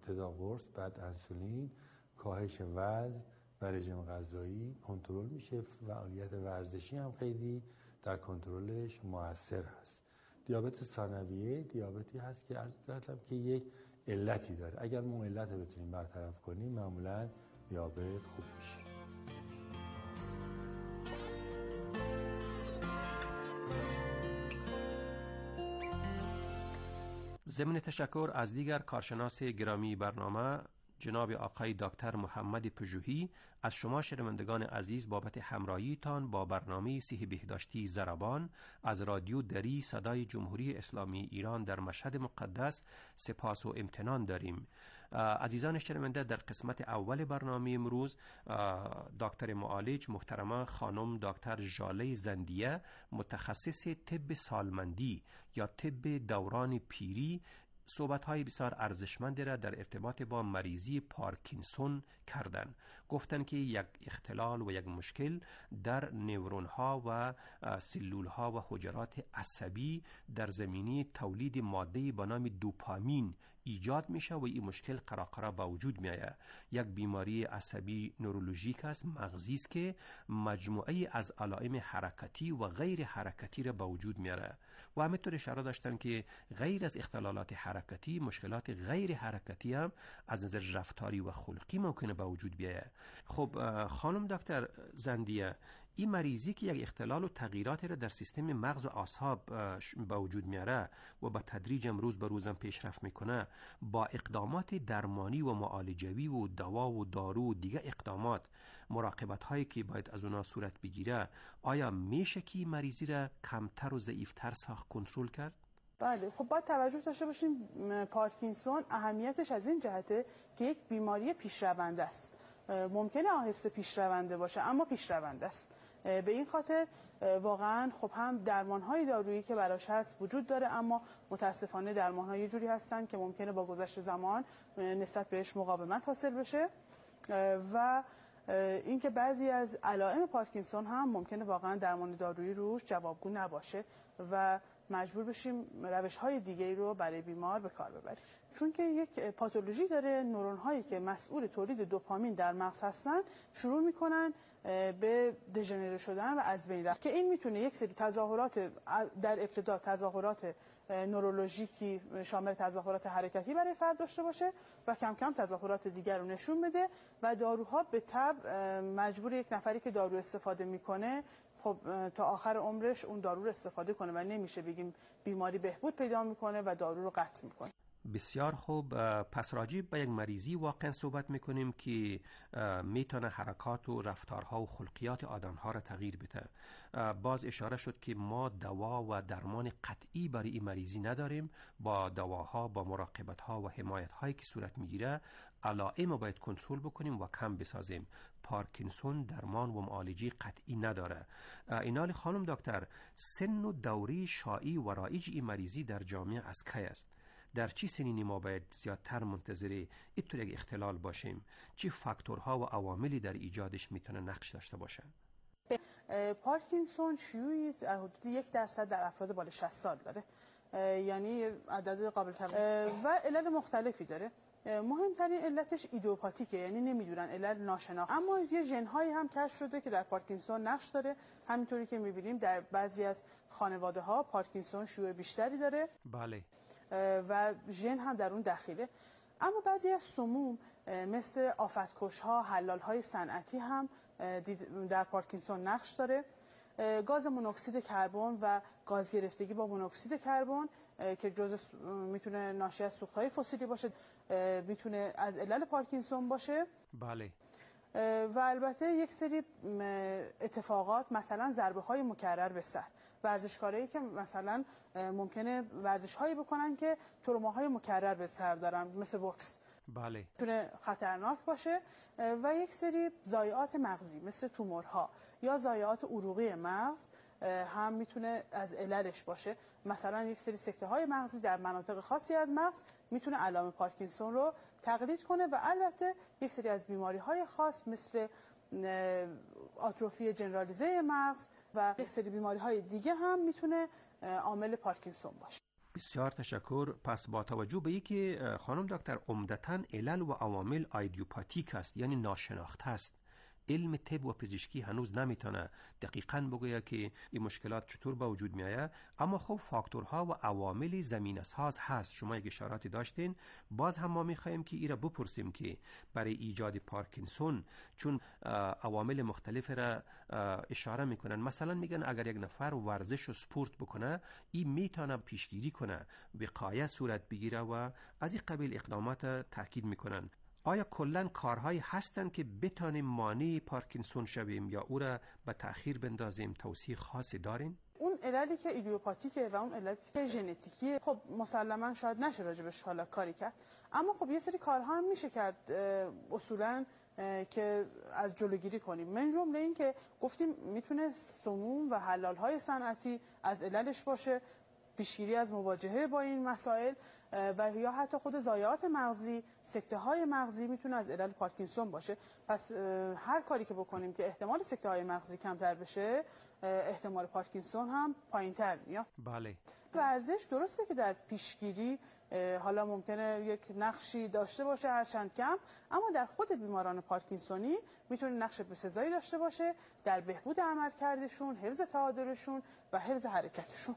ابتدا قرص بعد انسولین، کاهش وزن و رژیم غذایی کنترل میشه. فعالیت ورزشی هم خیلی در کنترلش موثر هست. دیابت ثانویه دیابتی هست که عرض کردم که یک علتی داره. اگر ما علت رو بتونیم برطرف کنیم معمولا دیابت خوب میشه. ضمن تشکر از دیگر کارشناس گرامی برنامه جناب آقای دکتر محمد پژوهی از شما شنوندگان عزیز بابت همراهیتان با برنامه صحت بهداشتی ضربان از رادیو دری صدای جمهوری اسلامی ایران در مشهد مقدس سپاس و امتنان داریم. عزیزان شنونده، در قسمت اول برنامه امروز دکتر معالج محترمه خانم دکتر ژاله زندیه متخصص طب سالمندی یا طب دوران پیری صحبت‌های بسیار ارزشمندی را در ارتباط با مریضی پارکینسون کردند. گفتند که یک اختلال و یک مشکل در نورون‌ها و سلول‌ها و حجرات عصبی در زمینه تولید ماده‌ای به نام دوپامین ایجاد میشه و این مشکل قراقرا با وجود میآید. یک بیماری عصبی نورولوژیک است، مغزی است که مجموعه از علائم حرکتی و غیر حرکتی را با وجود میاره و همینطور اشاره داشتن که غیر از اختلالات حرکتی مشکلات غیر حرکتی هم از نظر رفتاری و خلقی ممکنه با وجود بیاید. خب خانم دکتر زندیه، این مریضی که یک اختلال و تغییراتی را در سیستم مغز و اعصاب با وجود میاره و با تدریج روز به روز پیشرفت میکنه، با اقدامات درمانی و معالجوی و دوا و دارو و دیگه اقدامات مراقبت هایی که باید از اونا صورت بگیره، آیا میشه که مریضی را کمتر و ضعیفتر ساخت کنترل کرد؟ بله، خب باید توجه داشته باشیم پارکینسون اهمیتش از این جهته که یک بیماری پیشرونده است. ممکنه آهسته پیشرونده باشه اما پیشرونده است. به این خاطر واقعا خب هم درمان‌های دارویی که براش هست وجود داره، اما متاسفانه درمان‌ها یه جوری هستن که ممکنه با گذشت زمان نسبت بهش مقاومت حاصل بشه و اینکه بعضی از علائم پارکینسون هم ممکنه واقعا درمان دارویی روش جوابگو نباشه و مجبور بشیم روش‌های دیگه‌ای رو برای بیمار به کار ببریم. چون که یک پاتولوژی داره، نورون‌هایی که مسئول تولید دوپامین در مغز هستن شروع می‌کنن به دژنره شدن و از بین رفتن که این میتونه یک سری تظاهرات در ابتدا تظاهرات نورولوژیکی شامل تظاهرات حرکتی برای فرد داشته باشه و کم کم تظاهرات دیگر رو نشون بده و داروها به تبع مجبور یک نفری که دارو استفاده میکنه خب تا آخر عمرش اون دارو رو استفاده کنه و نمیشه بگیم بیماری بهبود پیدا میکنه و دارو رو قطع میکنه. بسیار خوب. پس راجع به یک مریضی واقعا صحبت میکنیم که میتونه حرکات و رفتارها و خلقیات آدمها را تغییر بده. باز اشاره شد که ما دوا و درمان قطعی برای این مریضی نداریم. با دواها، با مراقبتها و حمایتهایی که صورت میگیره علائم رو باید کنترل بکنیم و کم بسازیم. پارکینسون درمان و معالجه قطعی نداره. اینال خانم دکتر، سن و دوره شایع و رایج این مریضی در جامعه از کی است؟ در چی سنینی ما باید زیادتر منتظر اینطور یک اختلال باشیم؟ چی فاکتورها و عواملی در ایجادش میتونه نقش داشته باشه؟ پارکینسون شیوعی حدود 1% در افراد بالای 60 سال داره، یعنی عدد قابل توجه و علل مختلفی داره. مهمترین علتش ایدیوپاتیکه، یعنی نمیدونن، علت ناشناخته. اما یه ژن‌هایی هم کشف شده که در پارکینسون نقش داره. همینطوری که می‌بینیم در بعضی از خانواده‌ها پارکینسون شیوع بیشتری داره. بله. و ژن هم در اون دخیله. اما بعضی از سموم مثل آفتکش‌ها، حلال‌های صنعتی هم در پارکینسون نقش داره. گاز مونوکسید کربن و گاز گرفتگی با مونوکسید کربن که میتونه ناشی از سوخت‌های فسیلی باشه، میتونه از علل پارکینسون باشه. بله. و البته یک سری اتفاقات، مثلا ضربه‌های مکرر به سر، ورزشکارایی که مثلا ممکنه ورزش‌هایی بکنن که تروماهای مکرر به سر دارن مثل بوکس، بله، میتونه خطرناک باشه. و یک سری ضایعات مغزی مثل تومورها یا ضایعات عروقی مغز هم میتونه از عللش باشه. مثلا یک سری سکته‌های مغزی در مناطق خاصی از مغز میتونه علائم پارکینسون رو تقلید کنه و البته یک سری از بیماری‌های خاص مثل آتروفی جنرالیزه مغز و یک سری بیماری‌های دیگه هم میتونه عامل پارکینسون باشه. بسیار تشکر. پس با توجه به اینکه خانم دکتر عمدتاً علل و عوامل ایدیوپاتیک است، یعنی ناشناخته است، علم طب و پزشکی هنوز نمیتونه دقیقاً بگوید که این مشکلات چطور به وجود میآید، اما خب فاکتورها و عوامل زمینه ساز هست. شما یک اشاراتی داشتین، باز هم ما میخوایم که ایره بپرسیم که برای ایجاد پارکینسون چون عوامل مختلف را اشاره میکنن، مثلا میگن اگر یک نفر ورزش و سپورت بکنه این میتونه پیشگیری کنه، وقایه صورت بگیره و از این قبیل اقدامات تاکید میکنن. آیا کلن کارهایی هستند که بتانیم مانع پارکینسون شویم یا او را به تأخیر بندازیم؟ توصیه خاصی دارین؟ اون عللی که ایدیوپاتیکه و اون عللی که ژنتیکیه خب مسلما شاید نشه راجبش حالا کاری کرد، اما خب یه سری کارها هم میشه کرد اصولا که از جلوگیری کنیم. من جمله این که گفتیم میتونه سموم و حلالهای صنعتی از عللش باشه، پیشگیری از مواجهه با این مسائل و یا حتی خود ضایعات مغزی، سکته‌های مغزی میتونه از علل پارکینسون باشه. پس هر کاری که بکنیم که احتمال سکته‌های مغزی کمتر بشه، احتمال پارکینسون هم پایین‌تر میاد. بله. ورزش درسته که در پیشگیری حالا ممکنه یک نقشی داشته باشه هرچند کم، اما در خود بیماران پارکینسونی میتونه نقش بسزایی داشته باشه در بهبود عملکردشون، حفظ تعادلشون و حفظ حرکتشون.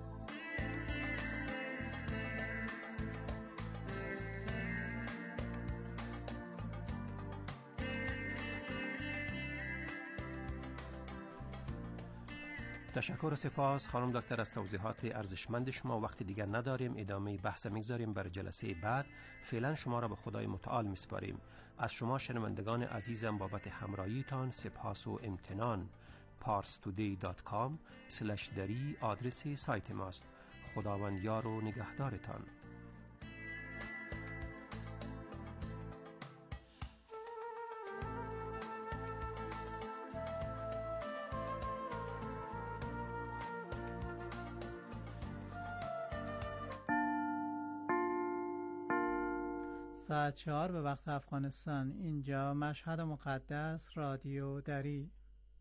تشکر و سپاس خانم دکتر از توضیحات ارزشمند شما. وقتی دیگر نداریم، ادامه بحث میگذاریم برای جلسه بعد. فعلا شما را به خدای متعال میسپاریم. از شما شنوندگان عزیزم بابت همراهیتان سپاس و امتنان. parstoday.com/dari آدرس سایت ماست. خداوند یار و نگهدارتان. ساعت 4 به وقت افغانستان. اینجا مشهد مقدس، رادیو دری.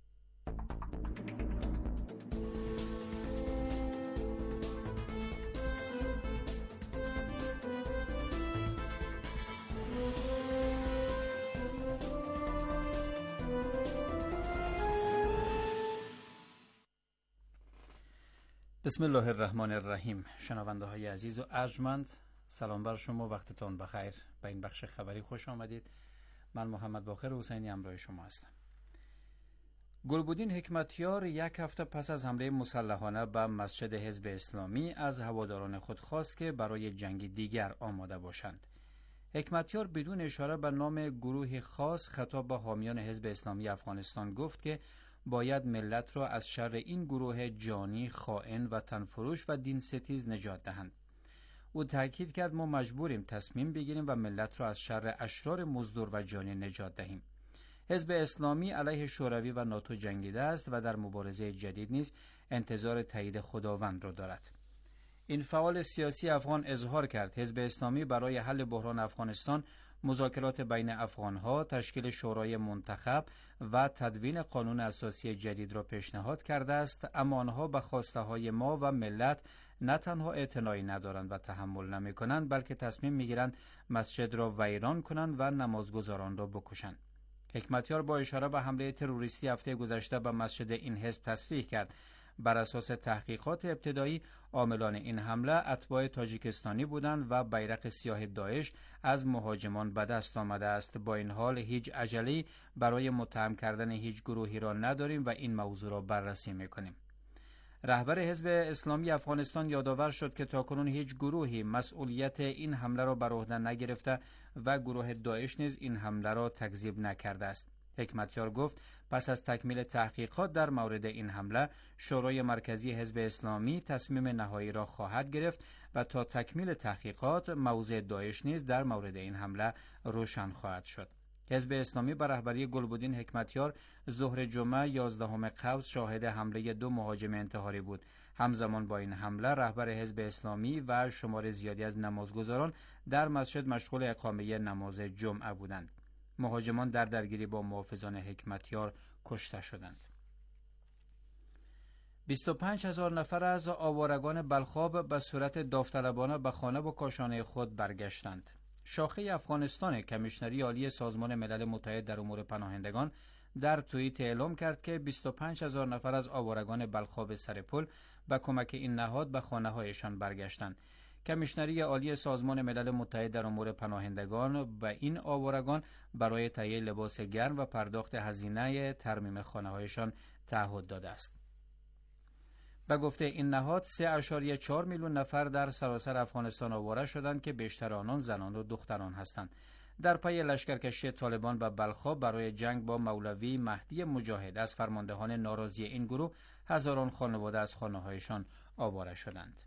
بسم الله الرحمن الرحیم. شنونده های عزیز و ارجمند، سلام بر شما، وقتتون بخیر. به این بخش خبری خوش آمدید. من محمد باقر حسینی همراه شما هستم. گلبدین حکمتیار یک هفته پس از حمله مسلحانه به مسجد حزب اسلامی از هواداران خود خواست که برای جنگ دیگر آماده باشند. حکمتیار بدون اشاره به نام گروه خاص خطاب به حامیان حزب اسلامی افغانستان گفت که باید ملت را از شر این گروه جانی، خائن و تنفروش و دین ستیز نجات دهند. او تاکید کرد ما مجبوریم تصمیم بگیریم و ملت را از شر اشرار مزدور و جانی نجات دهیم. حزب اسلامی علیه شوروی و ناتو جنگیده است و در مبارزه جدید نیز انتظار تایید خداوند را دارد. این فعال سیاسی افغان اظهار کرد حزب اسلامی برای حل بحران افغانستان مذاکرات بین افغانها، تشکیل شورای منتخب و تدوین قانون اساسی جدید را پیشنهاد کرده است، اما آنها به خواسته های ما و ملت نه تنها اعتنایی ندارند و تحمل نمی کنند، بلکه تصمیم می گیرند مسجد را ویران کنند و نمازگزاران را بکشند. حکمتیار با اشاره به حمله تروریستی هفته گذشته به مسجد این حزب تصریح کرد بر اساس تحقیقات ابتدایی عاملان این حمله اتباع تاجیکستانی بودند و بیرق سیاه داعش از مهاجمان به دست آمده است. با این حال هیچ عجله‌ای برای متهم کردن هیچ گروهی را نداریم و این موضوع را بررسی می‌کنیم. رهبر حزب اسلامی افغانستان یادآور شد که تاکنون هیچ گروهی مسئولیت این حمله را بر عهده نگرفته و گروه داعش نیز این حمله را تکذیب نکرده است. حکمتیار گفت پس از تکمیل تحقیقات در مورد این حمله، شورای مرکزی حزب اسلامی تصمیم نهایی را خواهد گرفت و تا تکمیل تحقیقات موضع داعش نیز در مورد این حمله روشن خواهد شد. حزب اسلامی به رهبری گلبدین حکمتیار ظهر جمعه 11 قوس شاهد حمله 2 مهاجم انتحاری بود. همزمان با این حمله رهبر حزب اسلامی و شمار زیادی از نمازگزاران در مسجد مشغول اقامه نماز جمعه بودند. مهاجمان در درگیری با محافظان حکمتیار کشته شدند. 25,000 نفر از آوارگان بلخاب به صورت داوطلبانه به خانه و کاشانه خود برگشتند. شاخه افغانستان کمیشنری عالی سازمان ملل متحد در امور پناهندگان در توییت اعلام کرد که 25,000 نفر از آوارگان بلخاب سرپل به کمک این نهاد به خانه‌هایشان برگشتند. کمیشنری عالی سازمان ملل متحد در امور پناهندگان به این آوارگان برای تهیه لباس گرم و پرداخت هزینه ترمیم خانه‌هایشان تعهد داده است. به گفته این نهاد 3.4 میلیون نفر در سراسر افغانستان آواره شدند که بیشتر آنان زنان و دختران هستند. در پی لشکرکشی طالبان به بلخاب برای جنگ با مولوی مهدی مجاهد از فرماندهان ناراضی این گروه هزاران خانواده از خانه‌هایشان آواره شدند.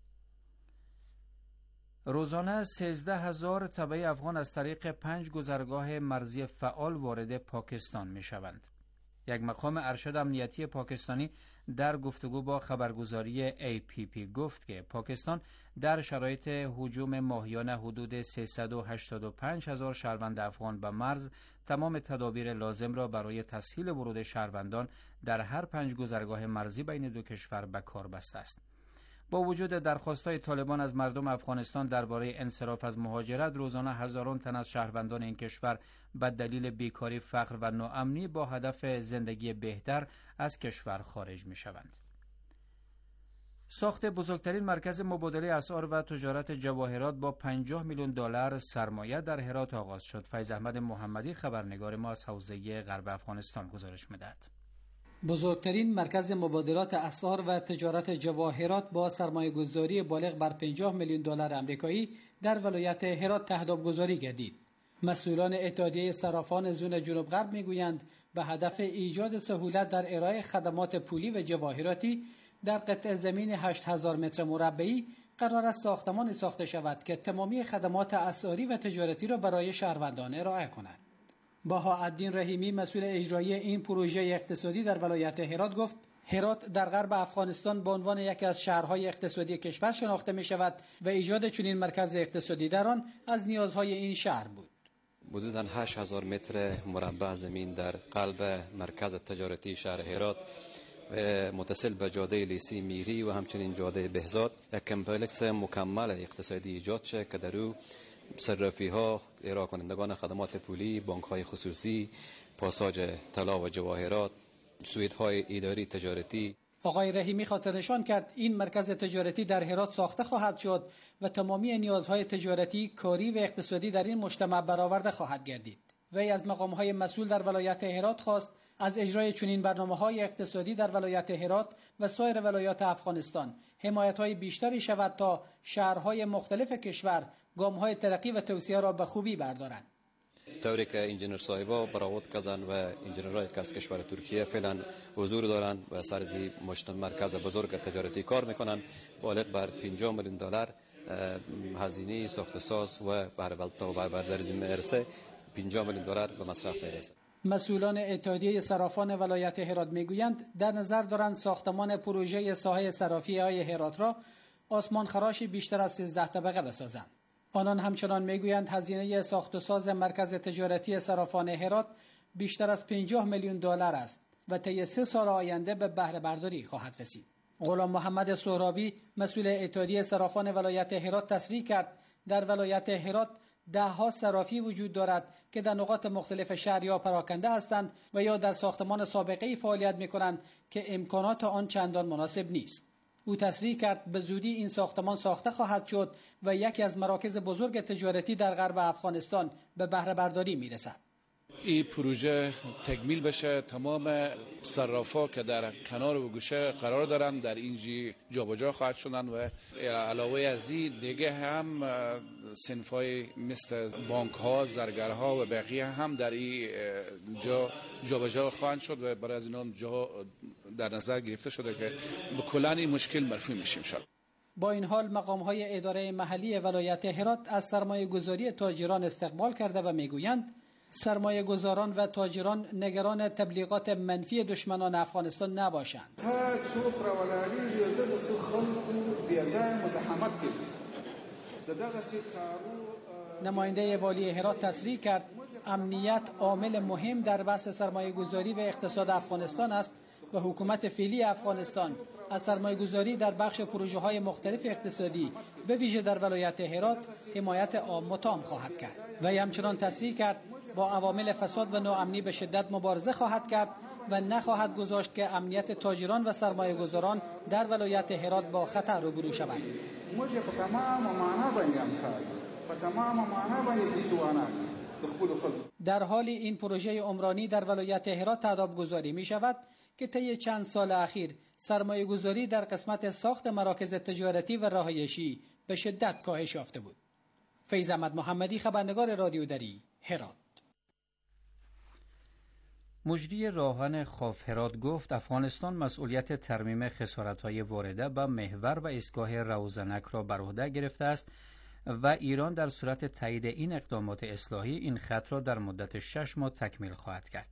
روزانه 13,000 تبعی افغان از طریق 5 گذرگاه مرزی فعال وارد پاکستان می شوند. یک مقام ارشد امنیتی پاکستانی در گفتگو با خبرگزاری APP گفت که پاکستان در شرایط هجوم ماهیانه حدود 385,000 شهروند افغان به مرز تمام تدابیر لازم را برای تسهیل ورود شهروندان در هر 5 گذرگاه مرزی بین دو کشور به کار بسته است. با وجود درخواست‌های طالبان از مردم افغانستان درباره انصراف از مهاجرت، روزانه هزاران تن از شهروندان این کشور به دلیل بیکاری، فقر و ناامنی با هدف زندگی بهتر از کشور خارج می‌شوند. ساخت بزرگترین مرکز مبادله اسعار و تجارت جواهرات با 50 میلیون دلار سرمایه در هرات آغاز شد. فیض احمد محمدی خبرنگار ما از حوزه غرب افغانستان گزارش می‌دهد. بزرگترین مرکز مبادلات اسعار و تجارت جواهرات با سرمایه‌گذاری بالغ بر 50 میلیون دلار آمریکایی در ولایت هرات تهداب گذاری گردید. مسئولان اتحادیه صرافان زون جنوب غرب میگویند به هدف ایجاد سهولت در ارائه خدمات پولی و جواهراتی در قطعه زمین 8000 متر مربعی قرار است ساختمانی ساخته شود که تمامی خدمات اسعاری و تجارتی را برای شهروندان ارائه کند. بهاءالدین رحیمی مسئول اجرایی این پروژه اقتصادی در ولایت هرات گفت هرات در غرب افغانستان به عنوان یکی از شهرهای اقتصادی کشور شناخته می شود و ایجاد چنین مرکز اقتصادی در آن از نیازهای این شهر بود. حدوداً 8000 متر مربع زمین در قلب مرکز تجارتی شهر هرات متصل به جاده لیسی میری و همچنین جاده بهزاد یک کمپلکس مکمل اقتصادی ایجاد شد که در او صرافی ها، ارائه کنندگان خدمات پولی، بانک های خصوصی، پاساژ طلا و جواهرات، سویدهای اداری تجارتی. آقای رحیمی خاطر نشان کرد این مرکز تجارتی در هرات ساخته خواهد شد و تمامی نیازهای تجارتی، کاری و اقتصادی در این مجتمع برآورده خواهد گردید. وی از مقامهای مسئول در ولایت هرات خواست از اجرای چنین برنامه‌های اقتصادی در ولایت هرات و سایر ولایات افغانستان حمایت‌های بیشتری شود تا شهرهای مختلف کشور گام‌های ترقی و توسعه را به خوبی بردارند. طوری که انجینر صاحبا برآورد کردن و انجینرهای که از کشور ترکیه فعلا حضور دارند و سرزی مرکز بزرگ تجارتی کار میکنند، بالغ بر 50 میلیون دلار هزینه ساخت ساز و بر درزی میرسه 50 میلیون دلار به مصرف میرسه. مسئولان اتحادیه صرافان ولایت هرات میگویند در نظر دارند ساختمان پروژه ساحه صرافی های هرات را آسمان خراشی بیشتر از 13 طبقه بسازند. آنان همچنان میگویند هزینه ساخت و ساز مرکز تجارتی صرافان هرات بیشتر از 50 میلیون دلار است و طی 3 سال آینده به بهره برداری خواهد رسید. غلام محمد سهرابی مسئول اتحادیه صرافان ولایت هرات تصریح کرد در ولایت هرات 10 صرافی وجود دارد که در نقاط مختلف شهر یا پراکنده هستند و یا در ساختمان سابقه‌ای فعالیت می‌کنند که امکانات آن چندان مناسب نیست. او تصریح کرد به زودی این ساختمان ساخته خواهد شد و یکی از مراکز بزرگ تجارتی در غرب افغانستان به بهره برداری می‌رسد. این پروژه تکمیل بشه، تمام صرافا که در کنار و گوشه قرار دارند در اینجا جابجا خواهد شدن و علاوه از این دیگه هم صنفای مثل بانک ها، زرگرها و بقیه هم در این جا جابجا خواهند شد و برای از اینا جا در نظر گرفته شده که به کلان این مشکل مرفوع میشیم شد. با این حال مقام‌های اداره محلی ولایت هرات از سرمایه گذاری تاجران استقبال کرده و میگویند سرمایه گذاران و تاجران نگران تبلیغات منفی دشمنان افغانستان نباشند. نماینده والی هرات تصریح کرد امنیت عامل مهم در بحث سرمایه گذاری و اقتصاد افغانستان است و حکومت فعلی افغانستان از سرمایه‌گذاری در بخش پروژه‌های مختلف اقتصادی به ویژه در ولایت هرات حمایت عام و تام خواهد کرد. و همچنان تصریح کرد با عوامل فساد و ناامنی به شدت مبارزه خواهد کرد و نخواهد گذاشت که امنیت تاجران و سرمایه‌گذاران در ولایت هرات با خطر روبرو شوند. در حال این پروژه عمرانی در ولایت هرات تاداب گذاری می شود که طی چند سال اخیر سرمایه گذاری در قسمت ساخت مراکز تجارتی و رهایشی به شدت کاهش یافته بود. فیض احمد محمدی، خبرنگار رادیو دری، هرات. مجری راهن خاف هرات گفت افغانستان مسئولیت ترمیم خسارت‌های وارده به محور و ایستگاه روزنک را بر عهده گرفته است و ایران در صورت تایید این اقدامات اصلاحی این خط را در مدت 6 ماه تکمیل خواهد کرد.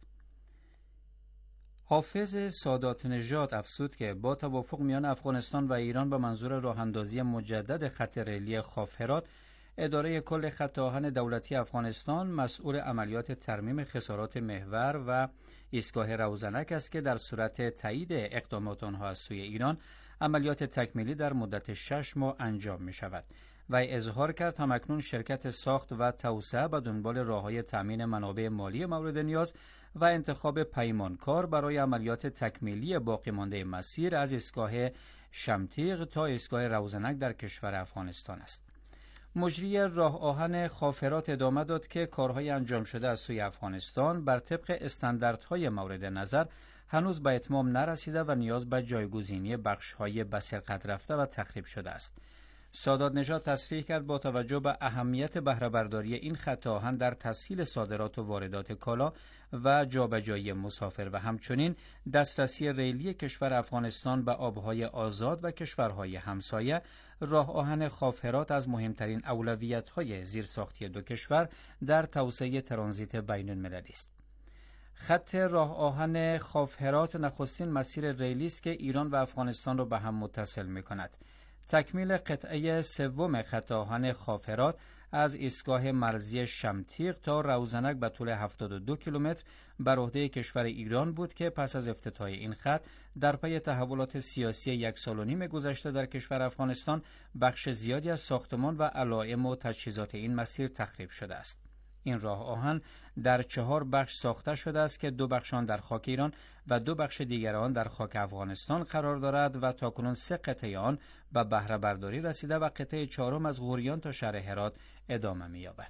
حافظ سادات نژاد افزود که با توافق میان افغانستان و ایران به منظور راه‌اندازی مجدد خط ریلی خاف هرات، اداره کل خط آهن دولتی افغانستان مسئول عملیات ترمیم خسارات محور و ایستگاه روزنک است که در صورت تایید اقدامات آنها از سوی ایران عملیات تکمیلی در مدت 6 ماه انجام می شود. و اظهار کرد همکنون شرکت ساخت و توسعه به دنبال راه‌های تامین منابع مالی مورد نیاز و انتخاب پیمانکار برای عملیات تکمیلی باقی مانده مسیر از ایستگاه شمتیق تا ایستگاه روزنک در کشور افغانستان است. مجری راه آهن خاف هرات ادامه داد که کارهای انجام شده از سوی افغانستان بر طبق استانداردهای مورد نظر هنوز به اتمام نرسیده و نیاز به جایگزینی بخش‌های به سرقت رفته و تخریب شده است. سادات نژاد تصریح کرد با توجه به اهمیت بهره برداری این خط آهن در تسهیل صادرات و واردات کالا و جابجایی مسافر و همچنین دسترسی ریلی کشور افغانستان به آبهای آزاد و کشورهای همسایه، راه آهن خاف هرات از مهمترین اولویت‌های زیرساختی دو کشور در توسعه ترانزیت بین المللی است. خط راه آهن خاف هرات نخستین مسیر ریلی است که ایران و افغانستان را به هم متصل می‌کند. تکمیل قطعه سوم خط آهن خاف هرات از ایستگاه مرزی شمتیق تا روزنک به طول 72 کیلومتر بر عهده کشور ایران بود که پس از افتتاح این خط در پی تحولات سیاسی 1.5 سال گذشته در کشور افغانستان بخش زیادی از ساختمان و علائم و تجهیزات این مسیر تخریب شده است. این راه آهن در 4 بخش ساخته شده است که 2 بخش آن در خاک ایران و 2 بخش دیگر آن در خاک افغانستان قرار دارد و تاکنون 3 قطعه آن به بهره برداری رسیده و قطعه 4 از غوریان تا شهر هرات ادامه می‌یابد.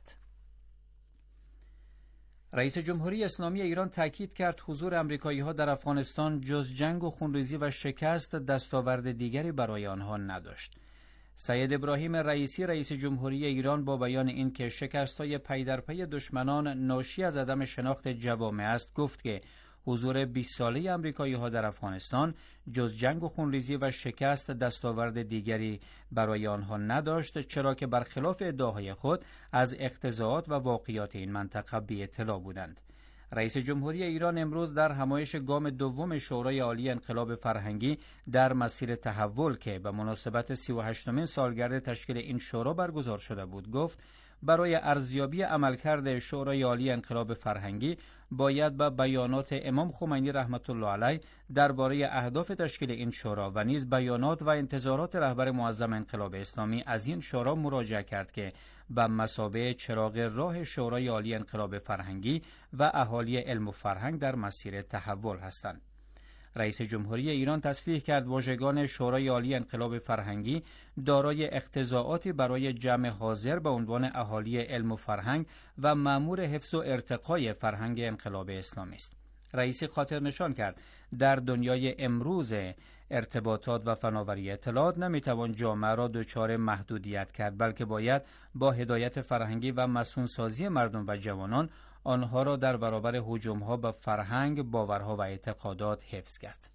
رئیس جمهوری اسلامی ایران تاکید کرد حضور آمریکایی‌ها در افغانستان جز جنگ و خونریزی و شکست دستاورد دیگری برای آنها نداشت. سید ابراهیم رئیسی رئیس جمهوری ایران با بیان اینکه شکست‌های پی در پی دشمنان ناشی از عدم شناخت جوامع است گفت که حضور 20 ساله آمریکایی‌ها در افغانستان جز جنگ و خونریزی و شکست دستاورد دیگری برای آنها نداشت، چرا که برخلاف ادعاهای خود از اقتضاعات و واقعیات این منطقه بی اطلاع بودند. رئیس جمهوری ایران امروز در همایش گام دوم شورای عالی انقلاب فرهنگی در مسیر تحول که به مناسبت 38مین سالگرد تشکیل این شورا برگزار شده بود گفت برای ارزیابی عملکرد شورای عالی انقلاب فرهنگی باید به بیانات امام خمینی رحمت الله علیه درباره اهداف تشکیل این شورا و نیز بیانات و انتظارات رهبر معظم انقلاب اسلامی از این شورا مراجعه کرد که به مثابه چراغ راه شورای عالی انقلاب فرهنگی و اهالی علم و فرهنگ در مسیر تحول هستند. رئیس جمهوری ایران تصریح کرد واژگان شورای عالی انقلاب فرهنگی دارای اقتضاعاتی برای جمع حاضر به عنوان اهالی علم و فرهنگ و مأمور حفظ و ارتقای فرهنگ انقلاب اسلامی است. رئیسی خاطر نشان کرد در دنیای امروز ارتباطات و فناوری اطلاعات نمیتوان جامعه را دچار محدودیت کرد، بلکه باید با هدایت فرهنگی و مسئول‌سازی مردم و جوانان آنها را در برابر هجوم‌ها به فرهنگ، باورها و اعتقادات حفظ کرد.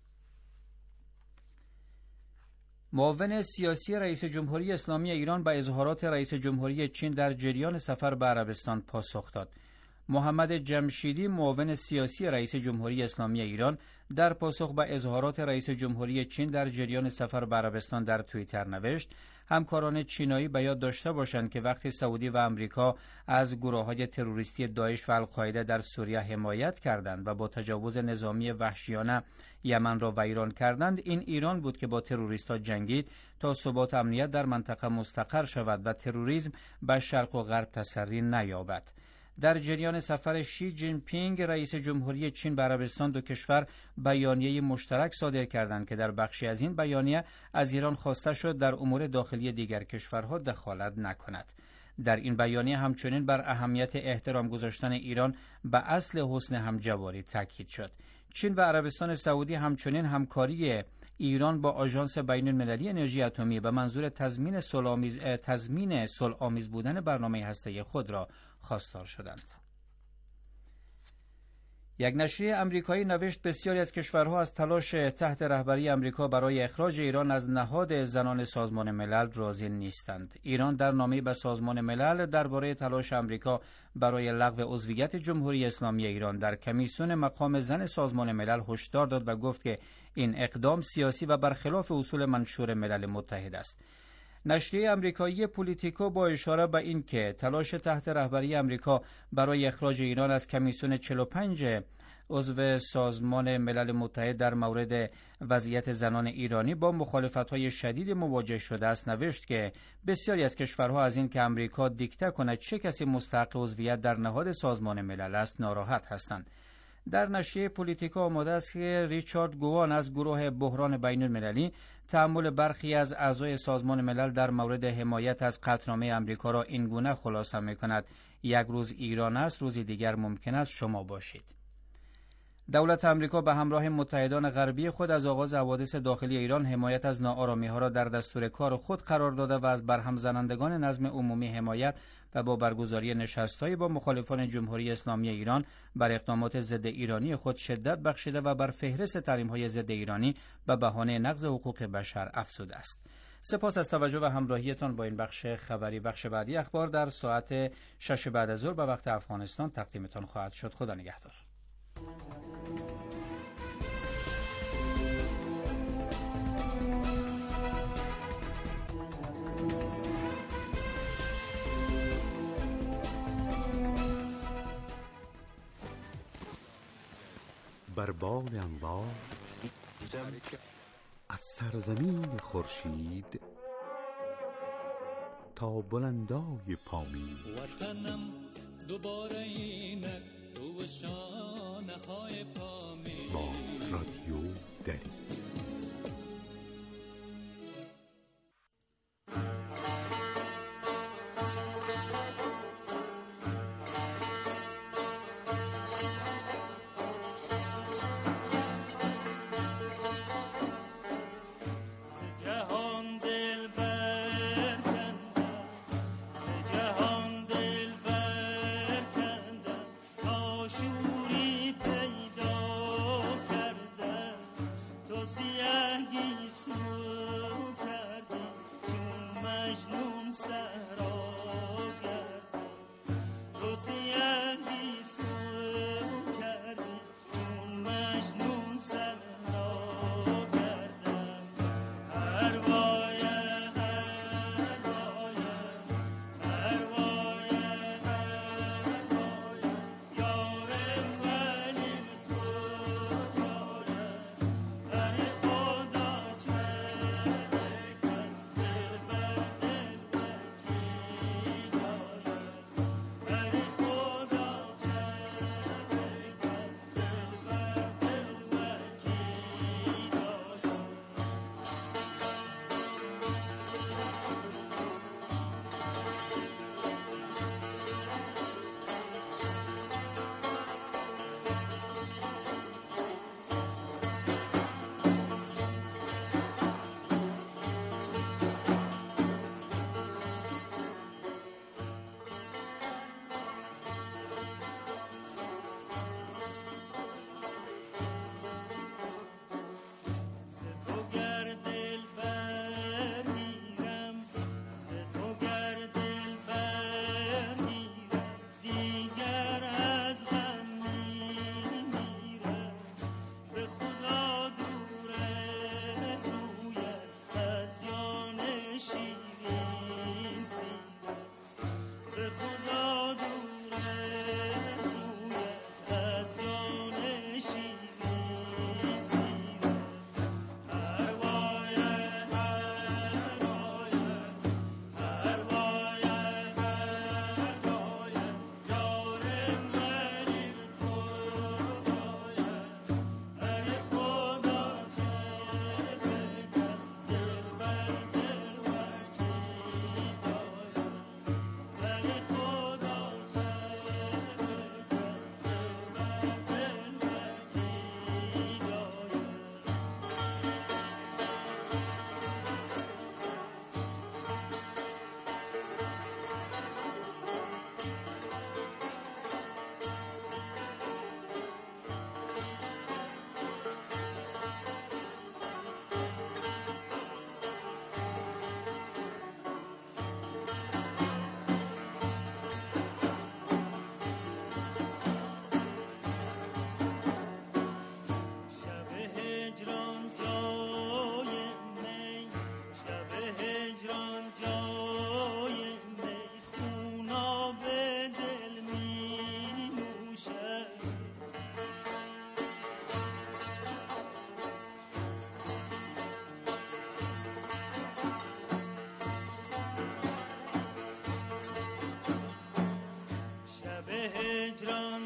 معاون سیاسی رئیس جمهوری اسلامی ایران به اظهارات رئیس جمهوری چین در جریان سفر به عربستان پاسخ داد. محمد جمشیدی معاون سیاسی رئیس جمهوری اسلامی ایران در پاسخ به اظهارات رئیس جمهوری چین در جریان سفر به عربستان در توییتر نوشت: همکاران چینایی به یاد داشته باشند که وقتی سعودی و امریکا از گروه‌های تروریستی داعش و القاعده در سوریه حمایت کردند و با تجاوز نظامی وحشیانه یمن را ویران کردند، این ایران بود که با تروریست‌ها جنگید تا ثبات امنیت در منطقه مستقر شود و تروریسم به شرق و غرب تسری نیابد. در جریان سفر شی جین پینگ رئیس جمهوری چین به عربستان، دو کشور بیانیه مشترک صادر کردند که در بخشی از این بیانیه از ایران خواسته شد در امور داخلی دیگر کشورها دخالت نکند. در این بیانیه همچنین بر اهمیت احترام گذاشتن ایران به اصل حسن همجواری تاکید شد. چین و عربستان سعودی همچنین همکاری ایران با آژانس بین‌المللی انرژی اتمی به منظور تضمین صلح‌آمیز بودن برنامه هسته‌ای خود را خواستار شدند. یک نشریه امریکایی نوشت بسیاری از کشورها از تلاش تحت رهبری امریکا برای اخراج ایران از نهاد زنان سازمان ملل راضی نیستند. ایران در نامه‌ای به سازمان ملل درباره تلاش امریکا برای لغو عضویت جمهوری اسلامی ایران در کمیسیون مقام زن سازمان ملل هشدار داد و گفت که این اقدام سیاسی و برخلاف اصول منشور ملل متحد است. نشریه امریکایی پولیتیکو با اشاره به این که تلاش تحت رهبری امریکا برای اخراج ایران از کمیسیون 45 عضو سازمان ملل متحد در مورد وضعیت زنان ایرانی با مخالفت‌های شدید مواجه شده است، نوشت که بسیاری از کشورها از این که امریکا دیکته کند چه کسی مستحق عضویت در نهاد سازمان ملل است ناراحت هستند. در نشریه پولیتیکو آمده است که ریچارد گوان از گروه بحران بین‌المللی تأمل برخی از اعضای سازمان ملل در مورد حمایت از قطعنامه امریکا را اینگونه خلاصه می‌کند: یک روز ایران است، روزی دیگر ممکن است شما باشید. دولت امریکا به همراه متحدان غربی خود از آغاز حوادث داخلی ایران حمایت از ناآرامی‌ها را در دستور کار خود قرار داده و از برهم زنندگان نظم عمومی حمایت و با برگزاری نشست‌های با مخالفان جمهوری اسلامی ایران بر اقدامات ضد ایرانی خود شدت بخشیده و بر فهرست تحریم‌های ضد ایرانی به بهانه نقض حقوق بشر افزوده است. سپاس از توجه و همراهیتان با این بخش خبری. بخش بعدی اخبار در ساعت 6 بعد از ظهر به وقت افغانستان تقدیمتان خواهد شد. خدا نگهدار. بر بال انوار از سرزمین خورشید تا بلندای پامین، وطنم دوباره اینک تو شانه های پامین. با رادیو دری. See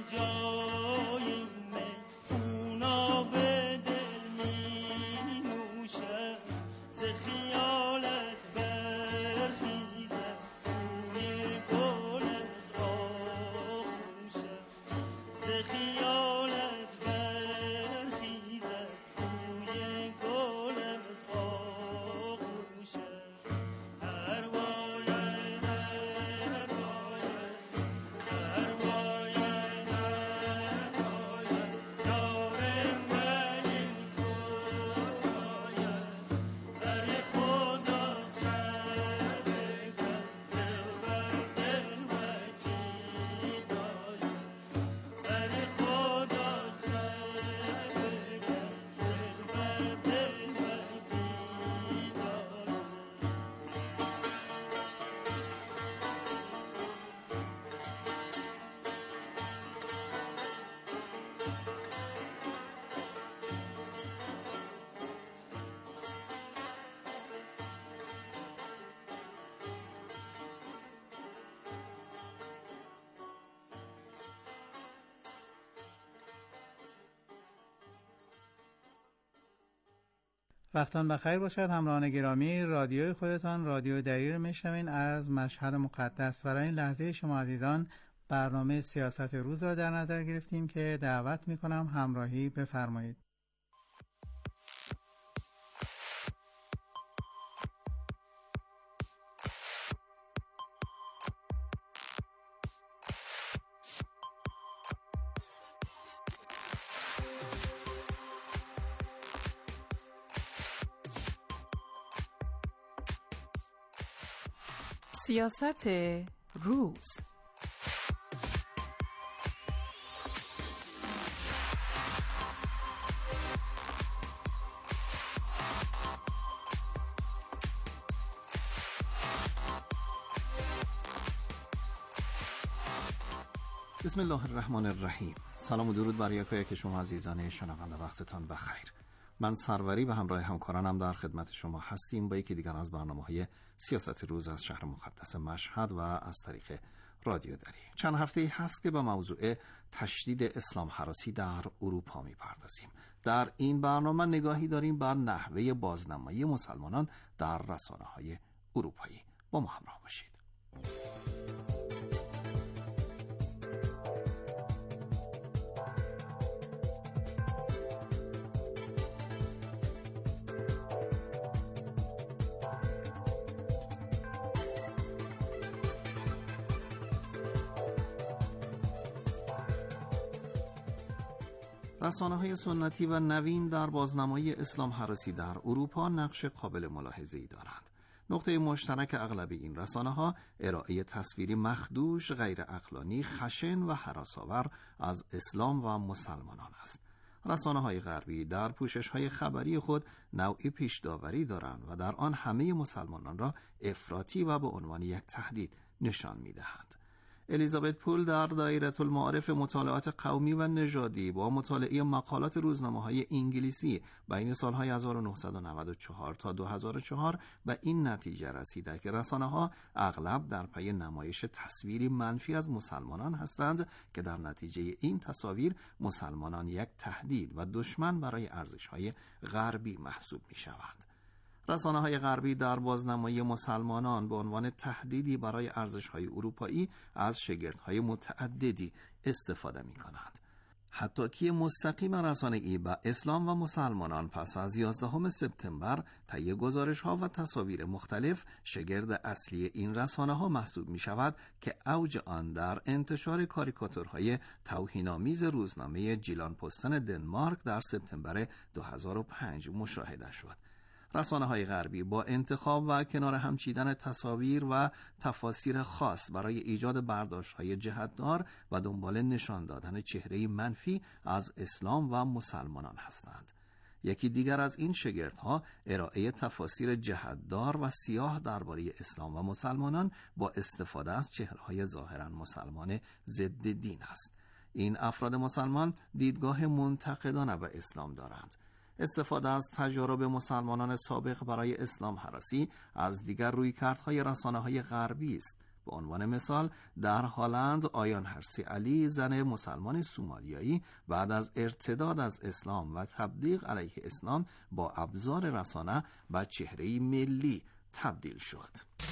وقتان بخیر باشد همراهان گرامی. رادیوی خودتان رادیو دری رو میشنوین از مشهد مقدس. برای این لحظه شما عزیزان برنامه سیاست روز را در نظر گرفتیم که دعوت میکنم همراهی بفرمایید. سیاست روز. بسم الله الرحمن الرحیم. سلام و درود بر یکایک شما عزیزان شنونده، وقتتان بخیر. من سروری و همراه همکارانم در خدمت شما هستیم با یکی دیگر از برنامه‌های سیاست روز از شهر مقدس مشهد و از طریق رادیو دری. چند هفته هست که به موضوع تشدید اسلام هراسی در اروپا می‌پردازیم. در این برنامه نگاهی داریم بر نحوه بازنمایی مسلمانان در رسانه‌های اروپایی. با ما همراه باشید. رسانه‌های سنتی و نوین در بازنمایی اسلام هراسی در اروپا نقش قابل ملاحظه‌ای دارند. نقطه مشترک اغلب این رسانه‌ها ارائه تصویری مخدوش، غیر عقلانی، خشن و هراس‌آور از اسلام و مسلمانان است. رسانه‌های غربی در پوشش‌های خبری خود نوعی پیش‌داوری دارند و در آن همه مسلمانان را افراطی و به عنوان یک تهدید نشان می‌دهند. الیزابت پول در دایره المعارف مطالعات قومی و نژادی با مطالعه مقالات روزنامه‌های انگلیسی بین سالهای 1994 تا 2004 به این نتیجه رسیده که رسانه‌ها اغلب در پی نمایش تصویری منفی از مسلمانان هستند که در نتیجه این تصاویر مسلمانان یک تهدید و دشمن برای ارزش‌های غربی محسوب می‌شوند. رسانه‌های غربی در بازنمایی مسلمانان به عنوان تهدیدی برای ارزش‌های اروپایی از شگردهای متعددی استفاده می‌کنند. حتی مستقیم رسانه‌ای به اسلام و مسلمانان پس از 11 سپتامبر طی گزارش‌ها و تصاویر مختلف شگرد اصلی این رسانه‌ها محسوب می‌شود که اوج آن در انتشار کاریکاتورهای توهین‌آمیز روزنامه جیلان پستن دنمارک در سپتامبر 2005 مشاهده شد. رسانه‌های غربی با انتخاب و کنار هم چیدن تصاویر و تفاسیر خاص برای ایجاد برداشت‌های جهت‌دار و دنبال نشان دادن چهره منفی از اسلام و مسلمانان هستند. یکی دیگر از این شگردها ارائه تفاسیر جهت‌دار و سیاه درباره اسلام و مسلمانان با استفاده از چهره‌های ظاهراً مسلمان ضد دین است. این افراد مسلمان دیدگاه منتقدانه به اسلام دارند. استفاده از تجارب مسلمانان سابق برای اسلام هراسی از دیگر رویکردهای رسانه‌های غربی است. به عنوان مثال در هلند آیان هرسی علی، زن مسلمان سومالیایی، بعد از ارتداد از اسلام و تبلیغ علیه اسلام با ابزار رسانه به چهره ملی تبدیل شد.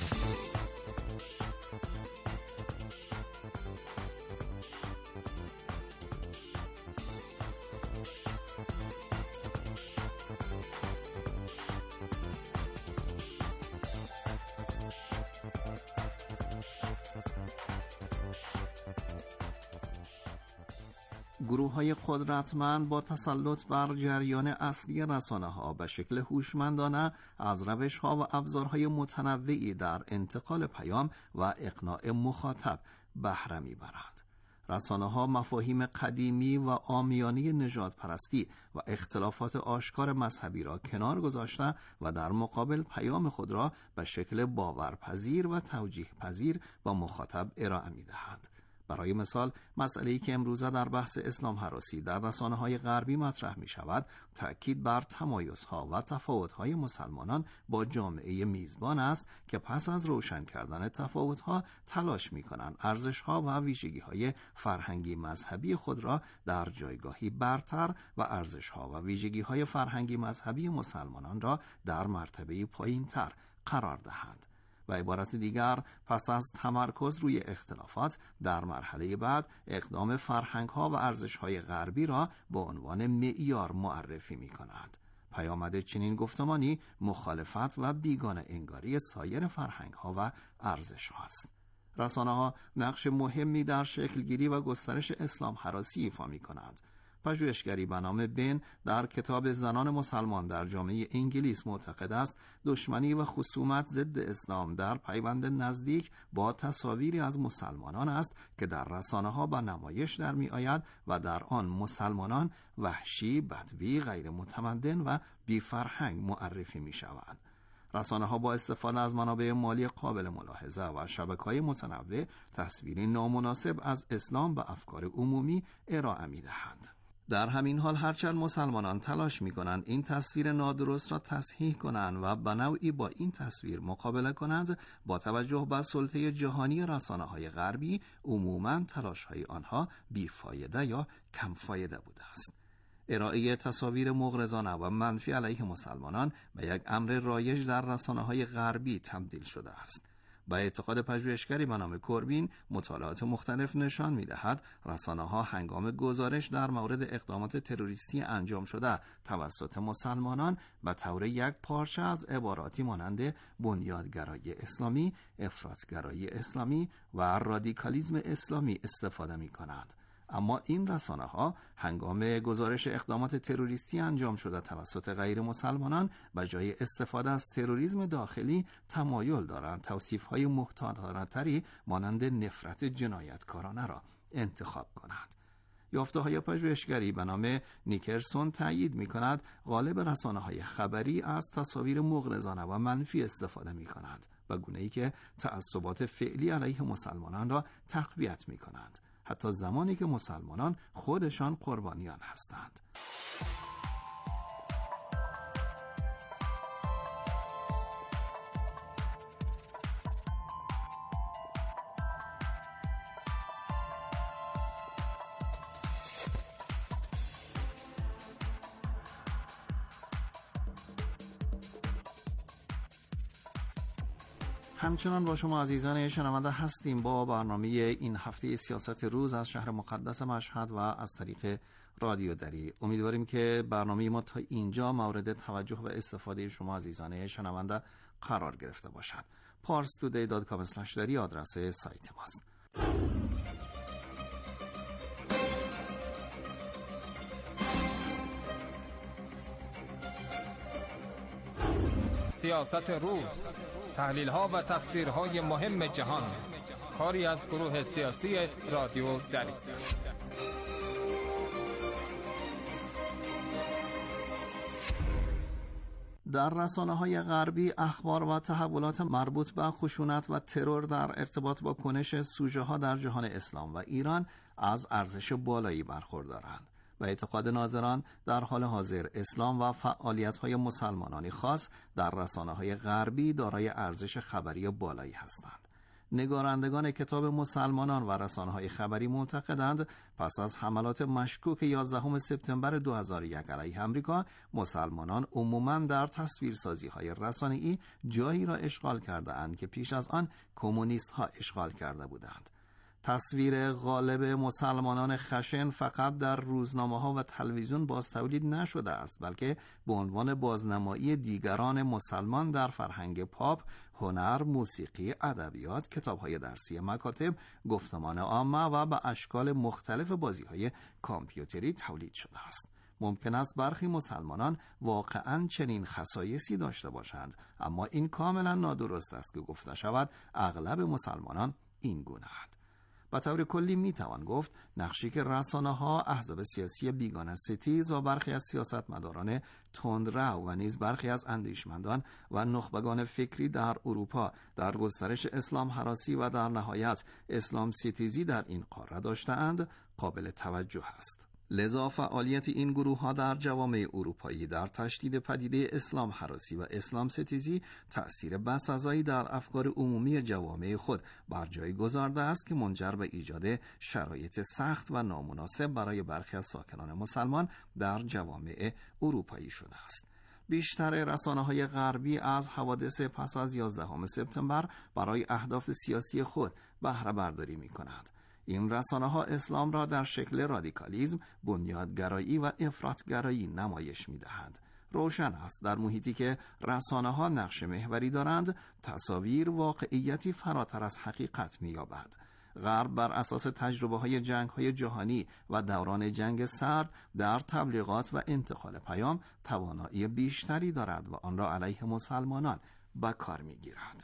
گروه‌های قدرتمند با تسلط بر جریان اصلی رسانه‌ها به شکل هوشمندانه از روش‌ها و ابزارهای متنوعی در انتقال پیام و اقناع مخاطب بهره می‌برند. رسانه‌ها مفاهیم قدیمی و عامیانه نژادپرستی و اختلافات آشکار مذهبی را کنار گذاشته و در مقابل پیام خود را به شکل باورپذیر و توجیه‌پذیر با مخاطب ارائه می‌دهند. برای مثال، مسئله‌ای که امروزه در بحث اسلام هراسی در رسانه‌های غربی مطرح می‌شود، تأکید بر تمایزها و تفاوت‌های مسلمانان با جامعه میزبان است که پس از روشن کردن تفاوت‌ها تلاش می‌کنند ارزش‌ها و ویژگی‌های فرهنگی مذهبی خود را در جایگاهی برتر و ارزش‌ها و ویژگی‌های فرهنگی مذهبی مسلمانان را در مرتبه پایین‌تر قرار دهند. به عبارت دیگر، پس از تمرکز روی اختلافات، در مرحله بعد اقدام فرهنگ‌ها و ارزش‌های غربی را به عنوان معیار معرفی می‌کنند. پیامد چنین گفتمانی مخالفت و بیگانه انگاری سایر فرهنگ‌ها و ارزش‌ها است. رسانه‌ها نقش مهمی در شکلگیری و گسترش اسلام هراسی ایفا می‌کنند. پژوهشگری به نام بن در کتاب زنان مسلمان در جامعه انگلیس معتقد است دشمنی و خصومت ضد اسلام در پیوند نزدیک با تصاویری از مسلمانان است که در رسانه‌ها به نمایش در می آید و در آن مسلمانان وحشی، بدوی، غیر متمدن و بی فرهنگ معرفی می شوند. رسانه‌ها با استفاده از منابع مالی قابل ملاحظه و شبکه‌های متنوع تصویری نامناسب از اسلام به افکار عمومی ارائه می دهند. در همین حال هرچند مسلمانان تلاش می‌کنند این تصویر نادرست را تصحیح کنند و به نوعی با این تصویر مقابله کنند، با توجه به سلطه جهانی رسانه‌های غربی عموماً تلاش‌های آنها بیفایده یا کم فایده بوده است. ارائه تصاویر مغرضانه و منفی علیه مسلمانان به یک امر رایج در رسانه‌های غربی تبدیل شده است. با اعتقاد پژوهشگری به نام کوربین، مطالعات مختلف نشان می‌دهد رسانه‌ها هنگام گزارش در مورد اقدامات تروریستی انجام شده توسط مسلمانان به طور یک پارچه از عباراتی مانند بنیادگرایی اسلامی، افراطگرایی اسلامی و رادیکالیسم اسلامی استفاده می‌کنند. اما این رسانه‌ها هنگام گزارش اقدامات تروریستی انجام شده توسط غیر مسلمانان به جای استفاده از تروریسم داخلی تمایل دارند توصیف‌های محتاطانه‌تری مانند نفرت جنایتکارانه را انتخاب کنند. یافته‌های پژوهشگری به نام نیکرسون تأیید می‌کند غالب رسانه‌های خبری از تصاویر مغرضانه و منفی استفاده می‌کنند و گونه‌ای که تعصبات فعلی علیه مسلمانان را تقویت می‌کنند، حتی زمانی که مسلمانان خودشان قربانیان هستند. همچنان با شما عزیزان شنونده هستیم با برنامه این هفته سیاست روز از شهر مقدس مشهد و از طریق رادیو دری. امیدواریم که برنامه ما تا اینجا مورد توجه و استفاده شما عزیزان شنونده قرار گرفته باشد. parstoday.com/dari آدرس سایت ماست. سیاست روز، تحلیل‌ها و تفسیرهای مهم جهان، کاری از گروه سیاسی رادیو دری. در رسانه‌های غربی اخبار و تحولات مربوط به خشونت و ترور در ارتباط با کنش سوژه‌ها در جهان اسلام و ایران از ارزش بالایی برخوردارند. و اعتقاد ناظران در حال حاضر اسلام و فعالیت‌های مسلمانانی خاص در رسانه‌های غربی دارای ارزش خبری بالایی هستند. نگارندگان کتاب مسلمانان و رسانه‌های خبری معتقدند پس از حملات مشکوک 11 سپتامبر 2001 علیه آمریکا، مسلمانان عموماً در تصویرسازی‌های رسانه‌ای جایی را اشغال کرده‌اند که پیش از آن کمونیست‌ها اشغال کرده بودند. تصویر غالب مسلمانان خشن فقط در روزنامه‌ها و تلویزیون باز تولید نشده است، بلکه به عنوان بازنمایی دیگران مسلمان در فرهنگ پاپ، هنر، موسیقی، ادبیات، کتاب‌های درسی مکاتب، گفتمان عامه و به اشکال مختلف بازی‌های کامپیوتری تولید شده است. ممکن است برخی مسلمانان واقعاً چنین خصایصی داشته باشند، اما این کاملاً نادرست است که گفته شود اغلب مسلمانان این گونه‌اند. به طور کلی میتوان گفت نقشی که رسانه‌ها، احزاب سیاسی بیگانه ستیز و برخی از سیاستمداران تندرو و نیز برخی از اندیشمندان و نخبگان فکری در اروپا در گسترش اسلام هراسی و در نهایت اسلام ستیزی در این قاره داشته‌اند قابل توجه است. لذا فعالیت این گروه‌ها در جوامع اروپایی در تشدید پدیده اسلام هراسی و اسلام ستیزی تأثیر بسزایی در افکار عمومی جوامع خود بر جای گذارده است که منجر به ایجاد شرایط سخت و نامناسب برای برخی از ساکنان مسلمان در جوامع اروپایی شده است. بیشتر رسانه‌های غربی از حوادث پس از 11 سپتامبر برای اهداف سیاسی خود بهره برداری می‌کنند. این رسانه‌ها اسلام را در شکل رادیکالیسم، بنیادگرایی و افراطگرایی نمایش می‌دهند. روشن است در محیطی که رسانه‌ها نقش محوری دارند، تصاویر واقعیتی فراتر از حقیقت می‌یابد. غرب بر اساس تجربه‌های جنگ‌های جهانی و دوران جنگ سرد در تبلیغات و انتقال پیام توانایی بیشتری دارد و آن را علیه مسلمانان به کار می‌گیرد.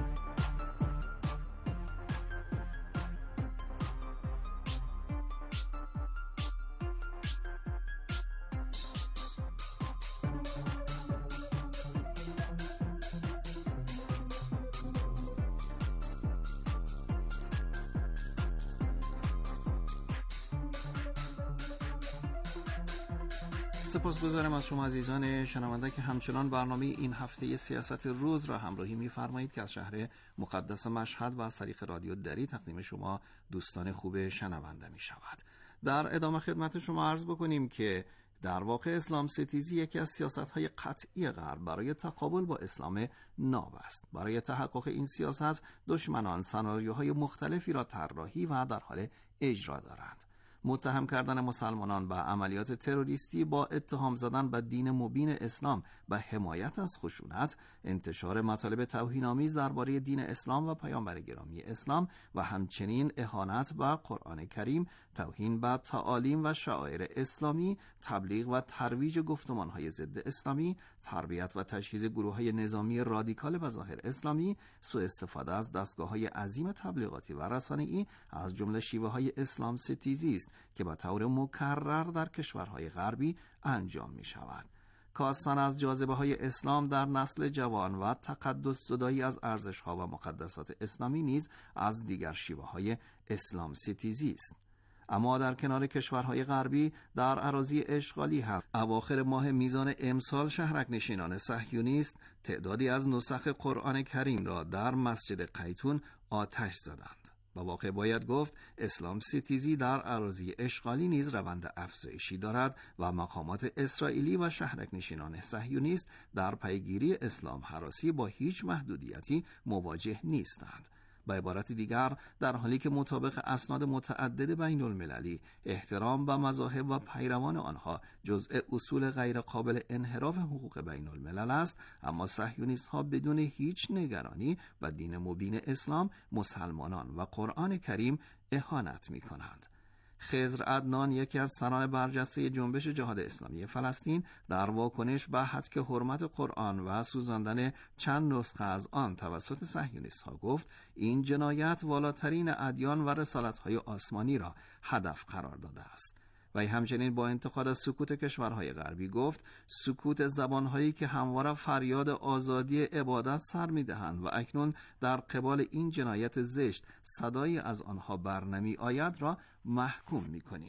سپاسگزارم از شما عزیزان شنونده که همچنان برنامه این هفته سیاست روز را همراهی می‌فرمایید که از شهر مقدس مشهد و از طریق رادیو دری تقدیم شما دوستان خوب شنونده می‌شود. در ادامه خدمت شما عرض بکنیم که در واقع اسلام ستیزی یکی از سیاست‌های قطعی غرب برای تقابل با اسلام ناب است. برای تحقق این سیاست دشمنان سناریوهای مختلفی را طراحی و در حال اجرا دارند. متهم کردن مسلمانان به عملیات تروریستی با اتهام زدن به دین مبین اسلام و حمایت از خشونت، انتشار مطالب توهین‌آمیز درباره دین اسلام و پیامبر گرامی اسلام و همچنین اهانت به قرآن کریم، توهین به تعالیم و شعائر اسلامی، تبلیغ و ترویج گفتمان‌های ضد اسلامی، تربیت و تجهیز گروه‌های نظامی رادیکال به ظاهر اسلامی، سوء استفاده از دستگاه‌های عظیم تبلیغاتی و رسانه‌ای از جمله شیوه‌های اسلام ستیزی است که به طور مکرر در کشورهای غربی انجام می‌شود. کاستن از جاذبه‌های اسلام در نسل جوان و تقدس زدایی از ارزش‌ها و مقدسات اسلامی نیز از دیگر شیوه‌های اسلام ستیزی است. اما در کنار کشورهای غربی در اراضی اشغالی هم اواخر ماه میزان امسال شهرک نشینان صهیونیست تعدادی از نسخ قرآن کریم را در مسجد قیتون آتش زدند. با واقع باید گفت اسلام ستیزی در اراضی اشغالی نیز روند افزایشی دارد و مقامات اسرائیلی و شهرک نشینان صهیونیست در پیگیری اسلام هراسی با هیچ محدودیتی مواجه نیستند. به عبارت دیگر، در حالی که مطابق اسناد متعدد بین المللی احترام به مذاهب و پیروان آنها جزء اصول غیر قابل انحراف حقوق بین الملل است، اما صهیونیست ها بدون هیچ نگرانی به دین مبین اسلام، مسلمانان و قرآن کریم اهانت می کنند. خضر عدنان، یکی از سران برجسته جنبش جهاد اسلامی فلسطین، در واکنش به هتک حرمت قرآن و سوزاندن چند نسخه از آن توسط صهیونیست‌ها گفت این جنایت والاترین ادیان و رسالت‌های آسمانی را هدف قرار داده است. و همچنین با انتقاد از سکوت کشورهای غربی گفت سکوت زبانهایی که همواره فریاد آزادی عبادت سر می‌دهند و اکنون در قبال این جنایت زشت صدایی از آنها برنمی آید را محکوم می‌کنیم.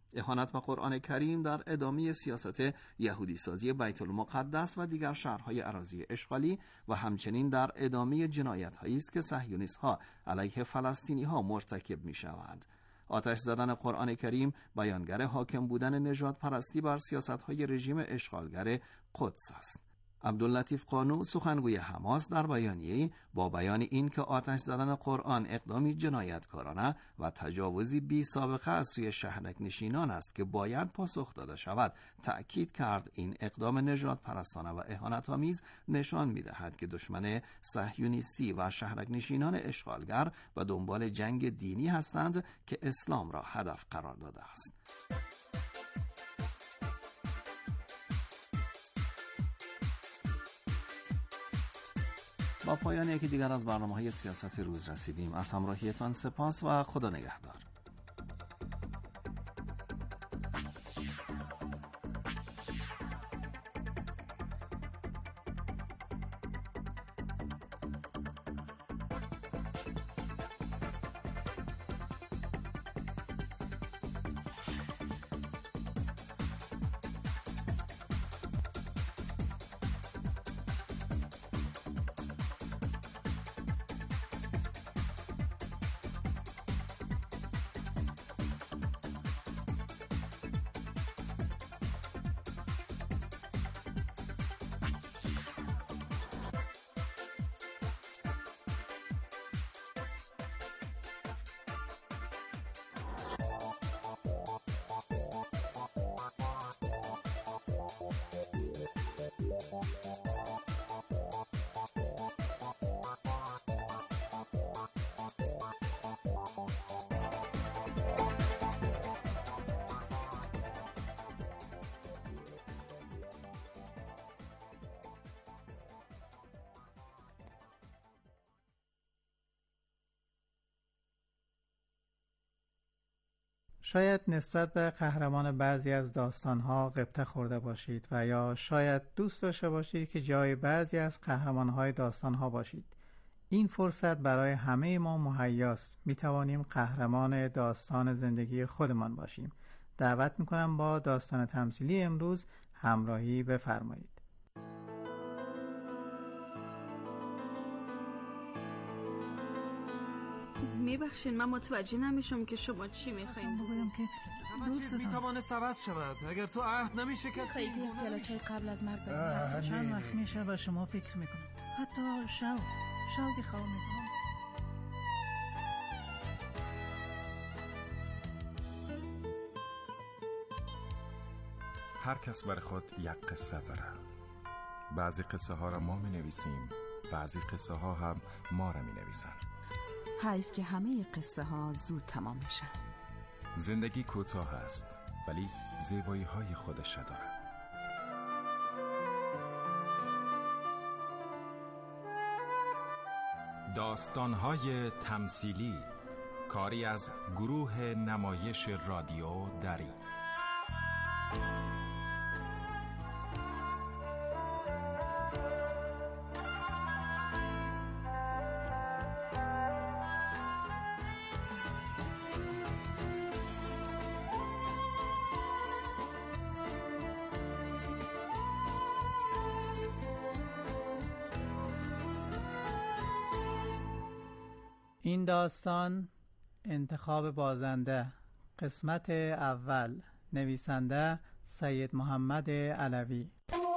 اهانت به قرآن کریم در ادامه سیاست یهودی سازی بیت المقدس و دیگر شهرهای اراضی اشغالی و همچنین در ادامه جنایت‌هایی است که صهیونیست‌ها علیه فلسطینی‌ها مرتکب می‌شوند. آتش زدن قرآن کریم بیانگر حاکم بودن نژاد پرستی بر سیاست‌های رژیم اشغالگر قدس است. عبداللطیف قانو سخنگوی حماس در بیانیه‌ای با بیان این که آتش زدن قرآن اقدامی جنایتکارانه و تجاوزی بی سابقه از سوی شهرک نشینان است که باید پاسخ داده شود، تأکید کرد این اقدام نژاد پرستانه و اهانت‌آمیز نشان می‌دهد که دشمن صهیونیستی و شهرک نشینان اشغالگر و دنبال جنگ دینی هستند که اسلام را هدف قرار داده است. با پایان یکی دیگر از برنامه‌های سیاست روز رسیدیم. از همراهیتان سپاس و خدا نگهدار. شاید نسبت به قهرمان بعضی از داستان‌ها غبطه خورده باشید و یا شاید دوست داشته باشید که جای بعضی از قهرمان‌های داستان‌ها باشید. این فرصت برای همه ما مهیاست. می‌توانیم قهرمان داستان زندگی خودمان باشیم. دعوت می‌کنم با داستان تمثیلی امروز همراهی بفرمایید. میبخشین، من متوجه نمیشم که شما چی میخواین بگویم که دوستتان میتوانه عوض شود اگر تو عهد نمیشه کسی خیلی پیاله چای قبل از مرگ چند وقت میشه و شما فکر میکنم حتی شوقی خواه میکنم. هر کس برای خود یک قصه داره. بعضی قصه ها را ما می نویسیم، بعضی قصه ها هم ما را می نویسن. حیف که همه قصه ها زود تمام میشن. زندگی کوتاه است ولی زیبایی های خودش داره. داستان های تمثیلی، کاری از گروه نمایش رادیو دری. این داستان انتخاب بازنده، قسمت اول، نویسنده سید محمد علوی.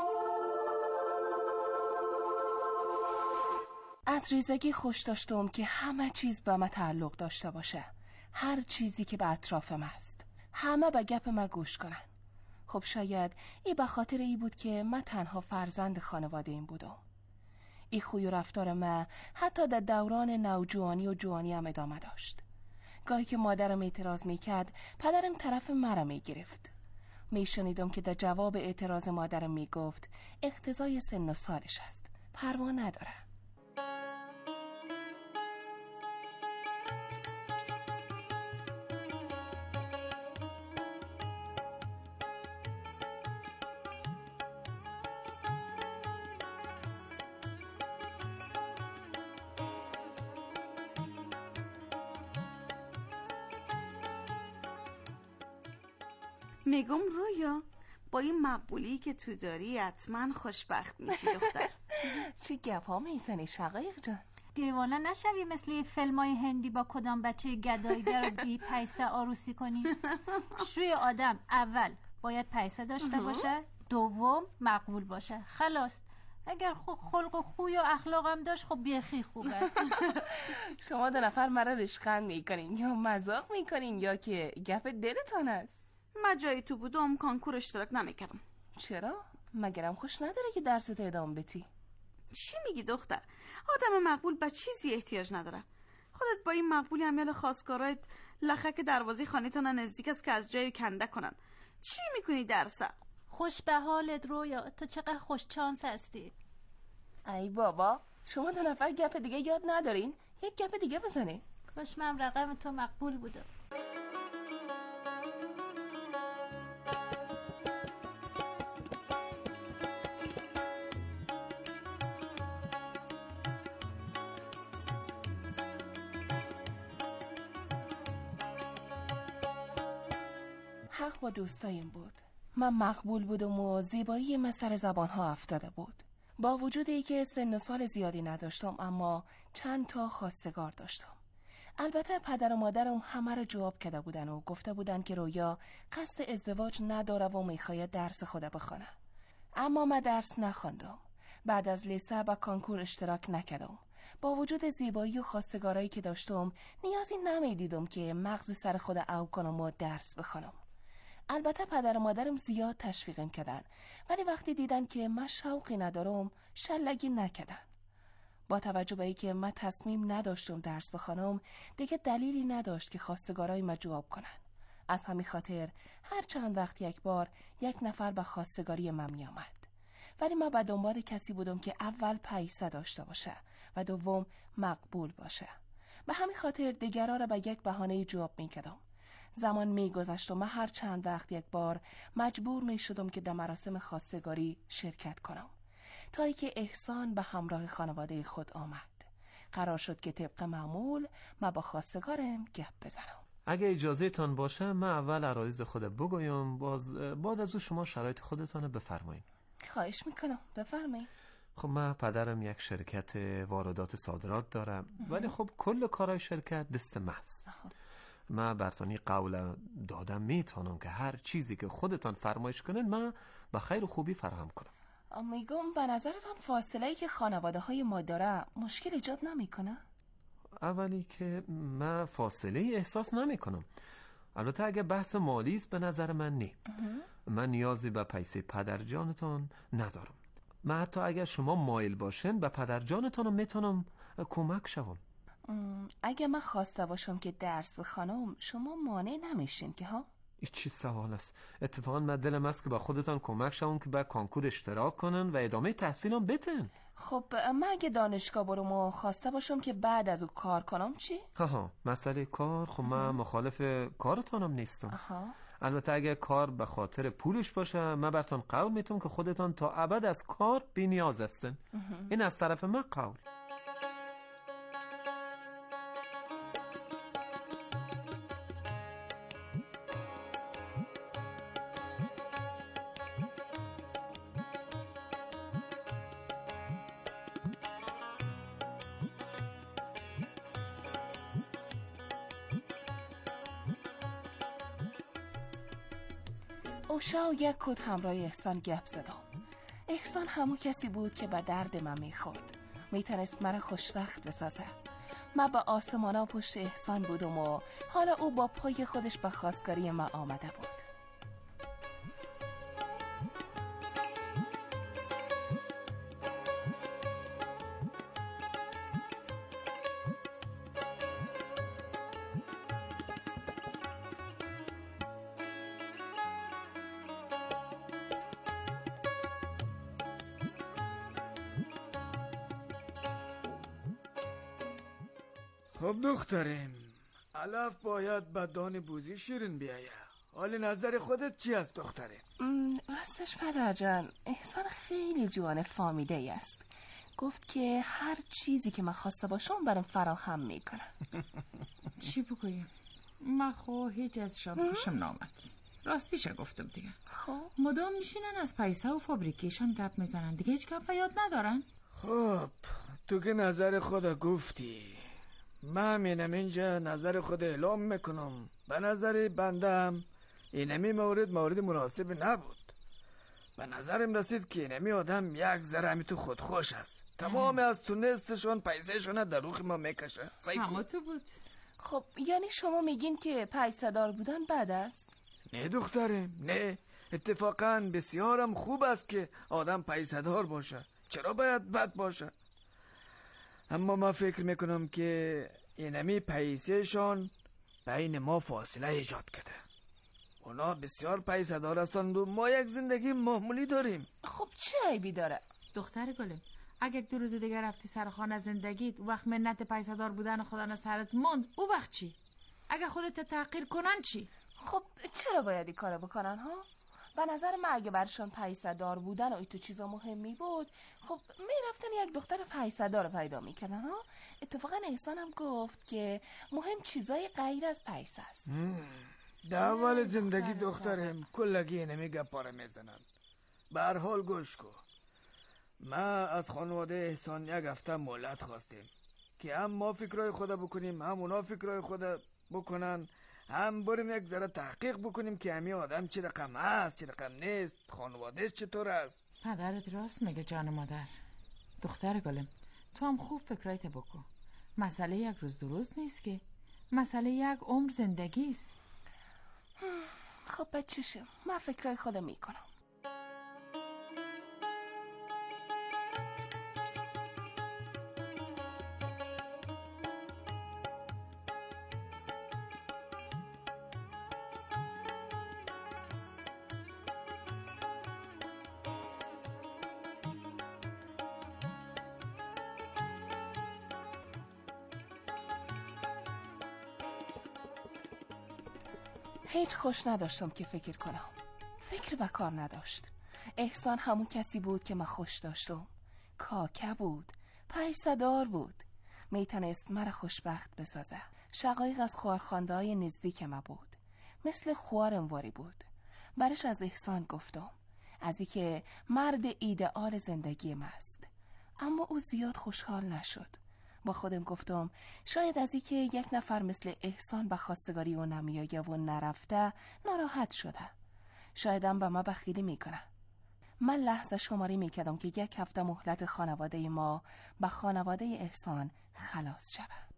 از ریزگی خوش داشتم که همه چیز به من تعلق داشته باشه، هر چیزی که به اطرافم است همه به گپ من گوش کنن. خب شاید این به خاطر ای بود که من تنها فرزند خانواده این بودم. این خوی و رفتار من حتی در دوران نوجوانی و جوانی هم ادامه داشت. گاهی که مادرم اعتراض میکرد پدرم طرف مرا میگرفت. میشنیدم که در جواب اعتراض مادرم میگفت اقتضای سن و سالش است، پروا نداره. میگم رویا با این مقبولی که تو داری حتما خوشبخت میشی دختر. چی گپ ها میزنی شقایق جان؟ دیوانه نشوی مثل فیلمای هندی با کدام بچه گدایگر رو بی پیسه عروسی کنی. شوی آدم اول باید پیسه داشته باشه، دوم مقبول باشه، خلاص. اگر خلق و خوی و اخلاقم داشت خب بیخی خوب است. شما دو نفر مرا رشقند میکنین یا مذاق میکنین یا که گپ دلتان است؟ من جایی تو بودم کنکور اشتراک نمیکردم. چرا؟ مگرم خوش نداره که درست ادامه بدی؟ چی میگی دختر؟ آدم مقبول به چیزی احتیاج نداره. خودت با این مقبولی امیال خواستگارایت لخک دروازه خانه‌تون نزدیک است که از جای کنده کنن. چی میکنی درسا؟ خوش به حالت رویا، تو چقدر خوش چانس هستی. ای بابا، شما دو نفر گپ دیگه یاد ندارین؟ یک گپ دیگه بزنین. کاش من رقم تو مقبول بودم. حق با دوستایم بود. من مقبول بودم و زیبایی من سر زبانها افتاده بود. با وجودی که سن و سال زیادی نداشتم اما چند تا خواستگار داشتم. البته پدر و مادرم همه رو جواب کرده بودن و گفته بودن که رویا قصد ازدواج نداره و میخواد درس خود بخونه. اما من درس نخواندم. بعد از لیسه با کانکور اشتراک نکردم. با وجود زیبایی و خواستگارایی که داشتم نیازی نمیدیدم که مغز سر خود او کنم و درس بخونم. البته پدر و مادرم زیاد تشویقم کردن، ولی وقتی دیدن که من شوقی ندارم شلگی نکردن. با توجه به اینکه من تصمیم نداشتم درس بخونم دیگه دلیلی نداشت که خواستگارای من جواب کنن. از همین خاطر هر چند وقت یک بار یک نفر به خواستگاری من می آمد. ولی من به دنبال کسی بودم که اول پیسه داشته باشه و دوم مقبول باشه. به همین خاطر دیگرها را به یک بهانه جواب می کردم. زمان می گذشت و من هر چند وقت یک بار مجبور می شدم که در مراسم خواستگاری شرکت کنم. تا ای که احسان به همراه خانواده خود آمد. قرار شد که طبق معمول من با خواستگارم گپ بزنم. اگه اجازه تان باشه من اول عرایض خود بگویم، بعد از او شما شرایط خودتان بفرمایید. خواهش میکنم بفرمایید. خب من پدرم یک شرکت واردات صادرات دارم ولی خب کل کارهای شرکت دست محض. من برتانی قول دادم میتونم که هر چیزی که خودتان فرمایش کنن من با خیر و خوبی فراهم کنم. میگم به نظرتان فاصله‌ای که خانواده های ما داره مشکل ایجاد نمیکنه؟ اولی که من فاصله احساس نمیکنم. البته اگه بحث مالی است به نظر من نه. من نیازی به پیسه پدرجانتان ندارم. من حتی اگر شما مایل باشین به پدرجانتان میتونم کمک شوم. اگه من خواسته باشم که درس بخونم شما مانع نمیشین که ها؟ این چی سوال است؟ اتفاقا من دلم است که با خودتان کمک شوم که با کانکور اشتراک کنن و ادامه تحصیلم بتن. خب من اگه دانشگاه برم و خواسته باشم که بعد از او کار کنم چی؟ مسئله کار خب من مخالف کارتانم نیستم. البته اگه کار به خاطر پولش باشه من برتان قول میتونم که خودتان تا ابد از کار بی نیاز هستن. این از طرف من قول. اوشا و یک کد همراه احسان گپ زدم. احسان همون کسی بود که به درد من میخورد. میتونست مرا خوشبخت بسازه. من با آسمانا پشت احسان بودم و حالا او با پای خودش به خواستگاری من آمده بود. خب دخترم، علف باید بدان بوزی شیرین بیایه. حال نظر خودت چی است دخترم؟ راستش پدر جان، احسان خیلی جوان فامیده ای است. گفت که هر چیزی که من خواسته باشم برام فراهم میکنه. چی بگویم؟ من خو هیچ ازشان خوشم نامد. راستیشه گفتم دیگه. خب مدام میشینن از پیسه و فابریکیشان گپ میزنن دیگه، هیچ گپ یاد ندارن. خب تو که نظر خود گفتی، من اینجا نظر خود اعلام میکنم. به نظر بندم اینمی مورد مناسب نبود. به نظرم رسید که اینمی آدم یک ذره تو خودخوش است. تمام از تونستشون پیسهشون در روخ ما میکشه. همه تو بود. خب یعنی شما میگین که پیسه دار بودن بد است؟ نه دخترم، نه. اتفاقا بسیارم خوب است که آدم پیسه دار باشه. چرا باید بد باشه؟ اما ما فکر میکنم که اینمی پیسهشون بین ما فاصله ایجاد کرده. اونا بسیار پیسه دار هستند و ما یک زندگی معمولی داریم. خب چه عیبی داره؟ دختر گلم، اگه 2 روز دیگه رفتی سر خانه زندگیت، وقت منت پیسه دار بودن خدا نه سرت موند، او وقت چی؟ اگه خودت تحقیر کنن چی؟ خب چرا باید این کارو بکنن ها؟ به نظر من اگه برشان پیسه دار بودن و این تو چیزا مهمی بود، خب میرفتن یک دختر پیسه دار پیدا میکنن ها. اتفاقا احسان هم گفت که مهم چیزای غیر از پیسه است. در اول زندگی دخترم کلگی اینمی گپاره میزنن. به هر حال گوش کن، ما از خانواده احسان یک هفته مهلت خواستیم که هم ما فکرای خدا بکنیم، هم اونا فکرای خدا بکنن، هم بریم یک ذره تحقیق بکنیم که همین آدم چه رقم است چه رقم نیست، خانوادهش چطور است. پدرت راست میگه جان مادر. دختر گلم، تو هم خوب فکرایت بکن. مسئله یک روز 2 روز نیست که، مسئله یک عمر زندگی است. خب بچشم، من فکرای خودم میکنم. هیچ خوش نداشتم که فکر کنم. فکر به کار نداشت. احسان همون کسی بود که من خوش داشتم. کاکه بود، پیسه دار بود، میتونست مرا خوشبخت بسازه. شقایق از خوارخانده های نزدیک ما بود، مثل خوارم واری بود. برش از احسان گفتم، از اینکه مرد ایدئال زندگی من است. اما او زیاد خوشحال نشد. با خودم گفتم شاید از اینکه یک نفر مثل احسان به خواستگاری او نمیایه و نرفته ناراحت شده. شایدم به ما بخیلی میکنه. من لحظه شماری میکردم که 1 هفته مهلت خانواده ما به خانواده احسان خلاص شود.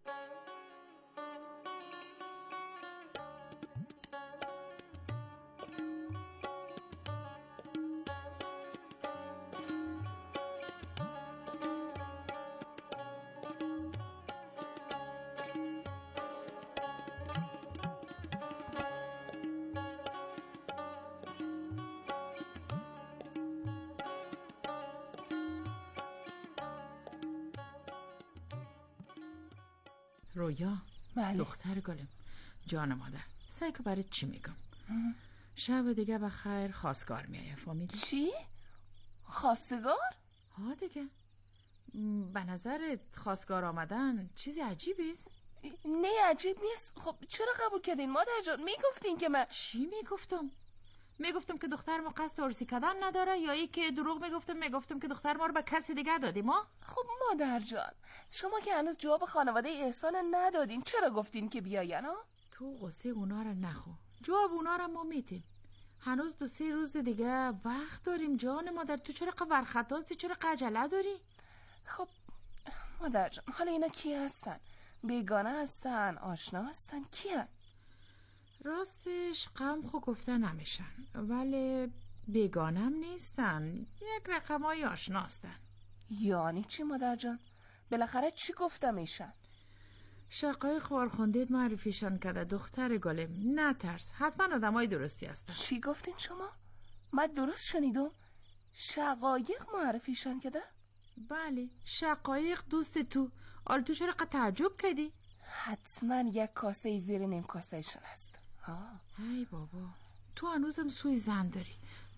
رویا، بله. دختر گلم، جان مادر، سعی که برای چی میگم؟ شب دیگه بخیر خواستگار میایه، فهمیدی؟ چی؟ خواستگار؟ ها دیگه. به نظرت خواستگار آمدن چیزی عجیبیست؟ نه عجیب نیست. خب چرا قبول کردین مادر جان؟ میگفتین که من چی میگفتم؟ میگفتم که دختر ما قصد عروسی کردن نداره، یا ای که دروغ میگفتم که دختر ما رو به کسی دیگه دادیم ما؟ خب مادر جان، شما که هنوز جواب خانواده احسان ندادین، چرا گفتین که بیاین ها؟ تو قصه اونا رو نخو، جواب اونا رو ما میتیم. هنوز 2-3 روز دیگه وقت داریم جان مادر. تو چرا ورخطاستی؟ چرا عجله داری؟ خب مادر جان، حالا اینا کی هستن؟ بیگانه هستن؟ آشنا هستن؟ کی هستن؟ راستش غم خو گفته نمیشن، ولی بیگانم نیستن، یک رقمای آشنا هستن. یعنی چی مادر جان؟ بالاخره چی گفته میشن؟ شقایق خوارخوندید معرفیشان کرده دختر گلم. نترس، حتما آدمای درستی هستن. چی گفتین شما؟ من درست شنیدم؟ شقایق معرفیشان کرده؟ بله، شقایق دوست تو. آل تو چرا تعجب کردی؟ حتما یک کاسه زیر نیم کاسه شون است. ای بابا، تو هنوزم سوی زن داری.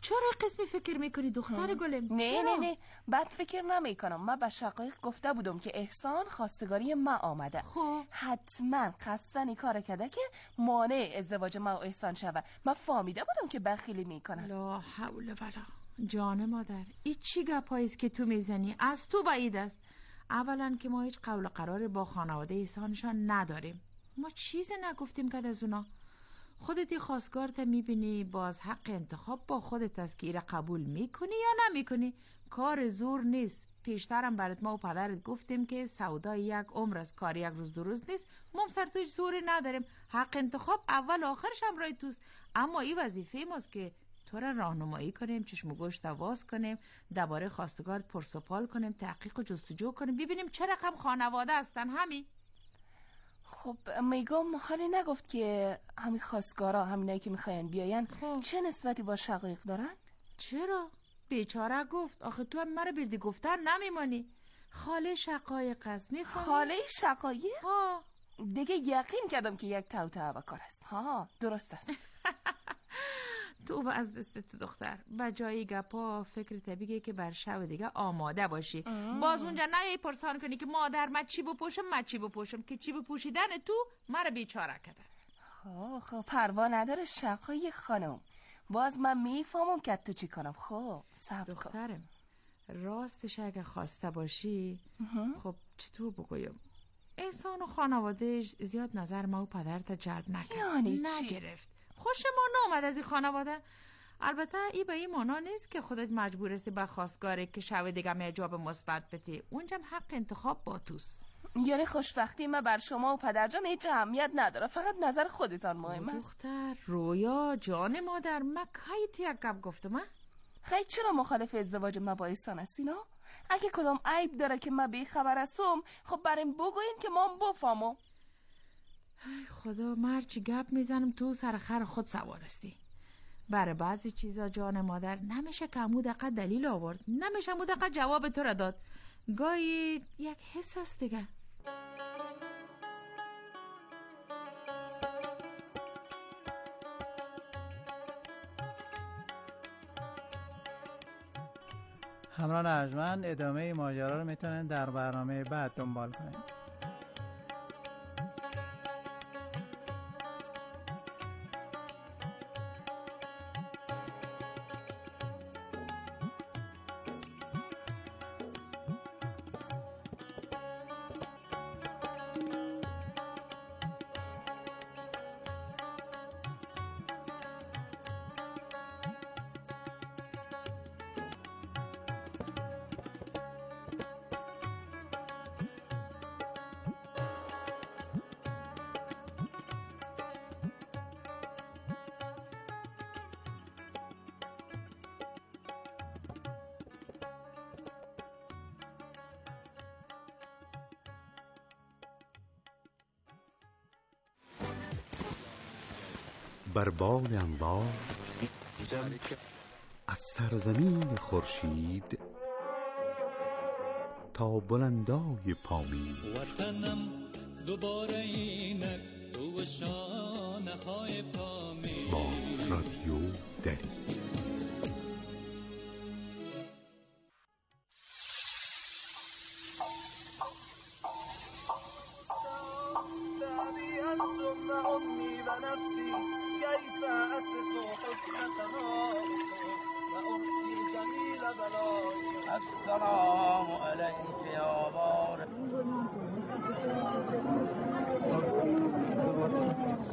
چرا قسمی فکر میکنی دختر گلم؟ نه بد فکر نمیکنم. من به شقایق گفته بودم که احسان خواستگاری ما آمده. حتما قصدن کار کرده که مانع ازدواج ما و احسان شود. من فهمیده بودم که بخیلی میکنن. لا حول ولا. جان مادر این چی گپاییست که تو میزنی؟ از تو بعید است. اولا که ما هیچ قول قرار با خانواده احسانشان نداریم. ما چیزی نگفتیم که از اونا. خودت خواستگارت میبینی، باز حق انتخاب با خودت است که ایره قبول میکنی یا نمیکنی. کار زور نیست. پیشترم برات ما و پدرت گفتیم که سودای یک عمر از کار یک روز دو روز نیست. ما سر تو هیچ زوری نداریم. حق انتخاب اول آخرش هم رای توست. اما این وظیفه ماست که تو را راهنمایی کنیم، چشم و گوش واز کنیم، درباره خواستگارت پرسپال کنیم، تحقیق و جستجو کنیم، ببینیم چه رقم خانواده هستن. همین. خب میگم حالی نگفت که همین خواستگارا همینایی که میخواین بیاین چه نسبتی با شقایق دارن؟ چرا؟ بیچاره گفت. آخه تو هم مرا بردی گفتن نمیمانی. خاله شقایق است. میفهمی؟ خاله شقایق؟ دیگه یقین کردم که یک توطئه کار است. درست است. تو به از دستت دختر. به جای گپا فکر طبیعیه که بر شب دیگه آماده باشی. باز اونجا نه پرسان کنی که مادر من چی بپوشم که چی بپوشیدن تو مرا بیچاره کرده. خب پروا نداره شقایق خانم. باز من میفهمم که تو چی کنم. صبر دخترم راستش اگه خواسته باشی خب چطور بگویم، احسان و خانوادهش زیاد نظر ما و پدرت جلب نکرد. یعنی نگرفت. خوشمون نامد از این خانواده. البته ای به این مانا نیست که خودت مجبور هستی به خواستگاره که شب دیگه اجابه مثبت بدی. اونجا حق انتخاب با توست. یعنی خوشبختی من بر شما و پدرجان هیچ اهمیت نداره، فقط نظر خودتان مهم است. دختر رویا جان مادر، من کی تو یک گپ گفتم؟ خیلی چرا مخالف ازدواج ما با احسان هستینا؟ اگه کدام عیب داره که من بی خبر هستم خب بریم بگوین که ما بفهمم. ای خدا، مرچی گپ میزنم تو سر خر خود سوار هستی. برای بعضی چیزا جان مادر نمیشه که عمو دقیق دلیل آورد، نمیشه عمو دقیق جواب تو را داد. گاهی یک حس هست دیگه. همراهان ارجمند، ادامه ماجرا رو میتونن در برنامه بعد دنبال کنید. بر بال انوار از سرزمین خورشید تا بلندای پامین، وطنم دوباره اینک تو شانه های پامین. با رادیو دری. السلام علیک یا بار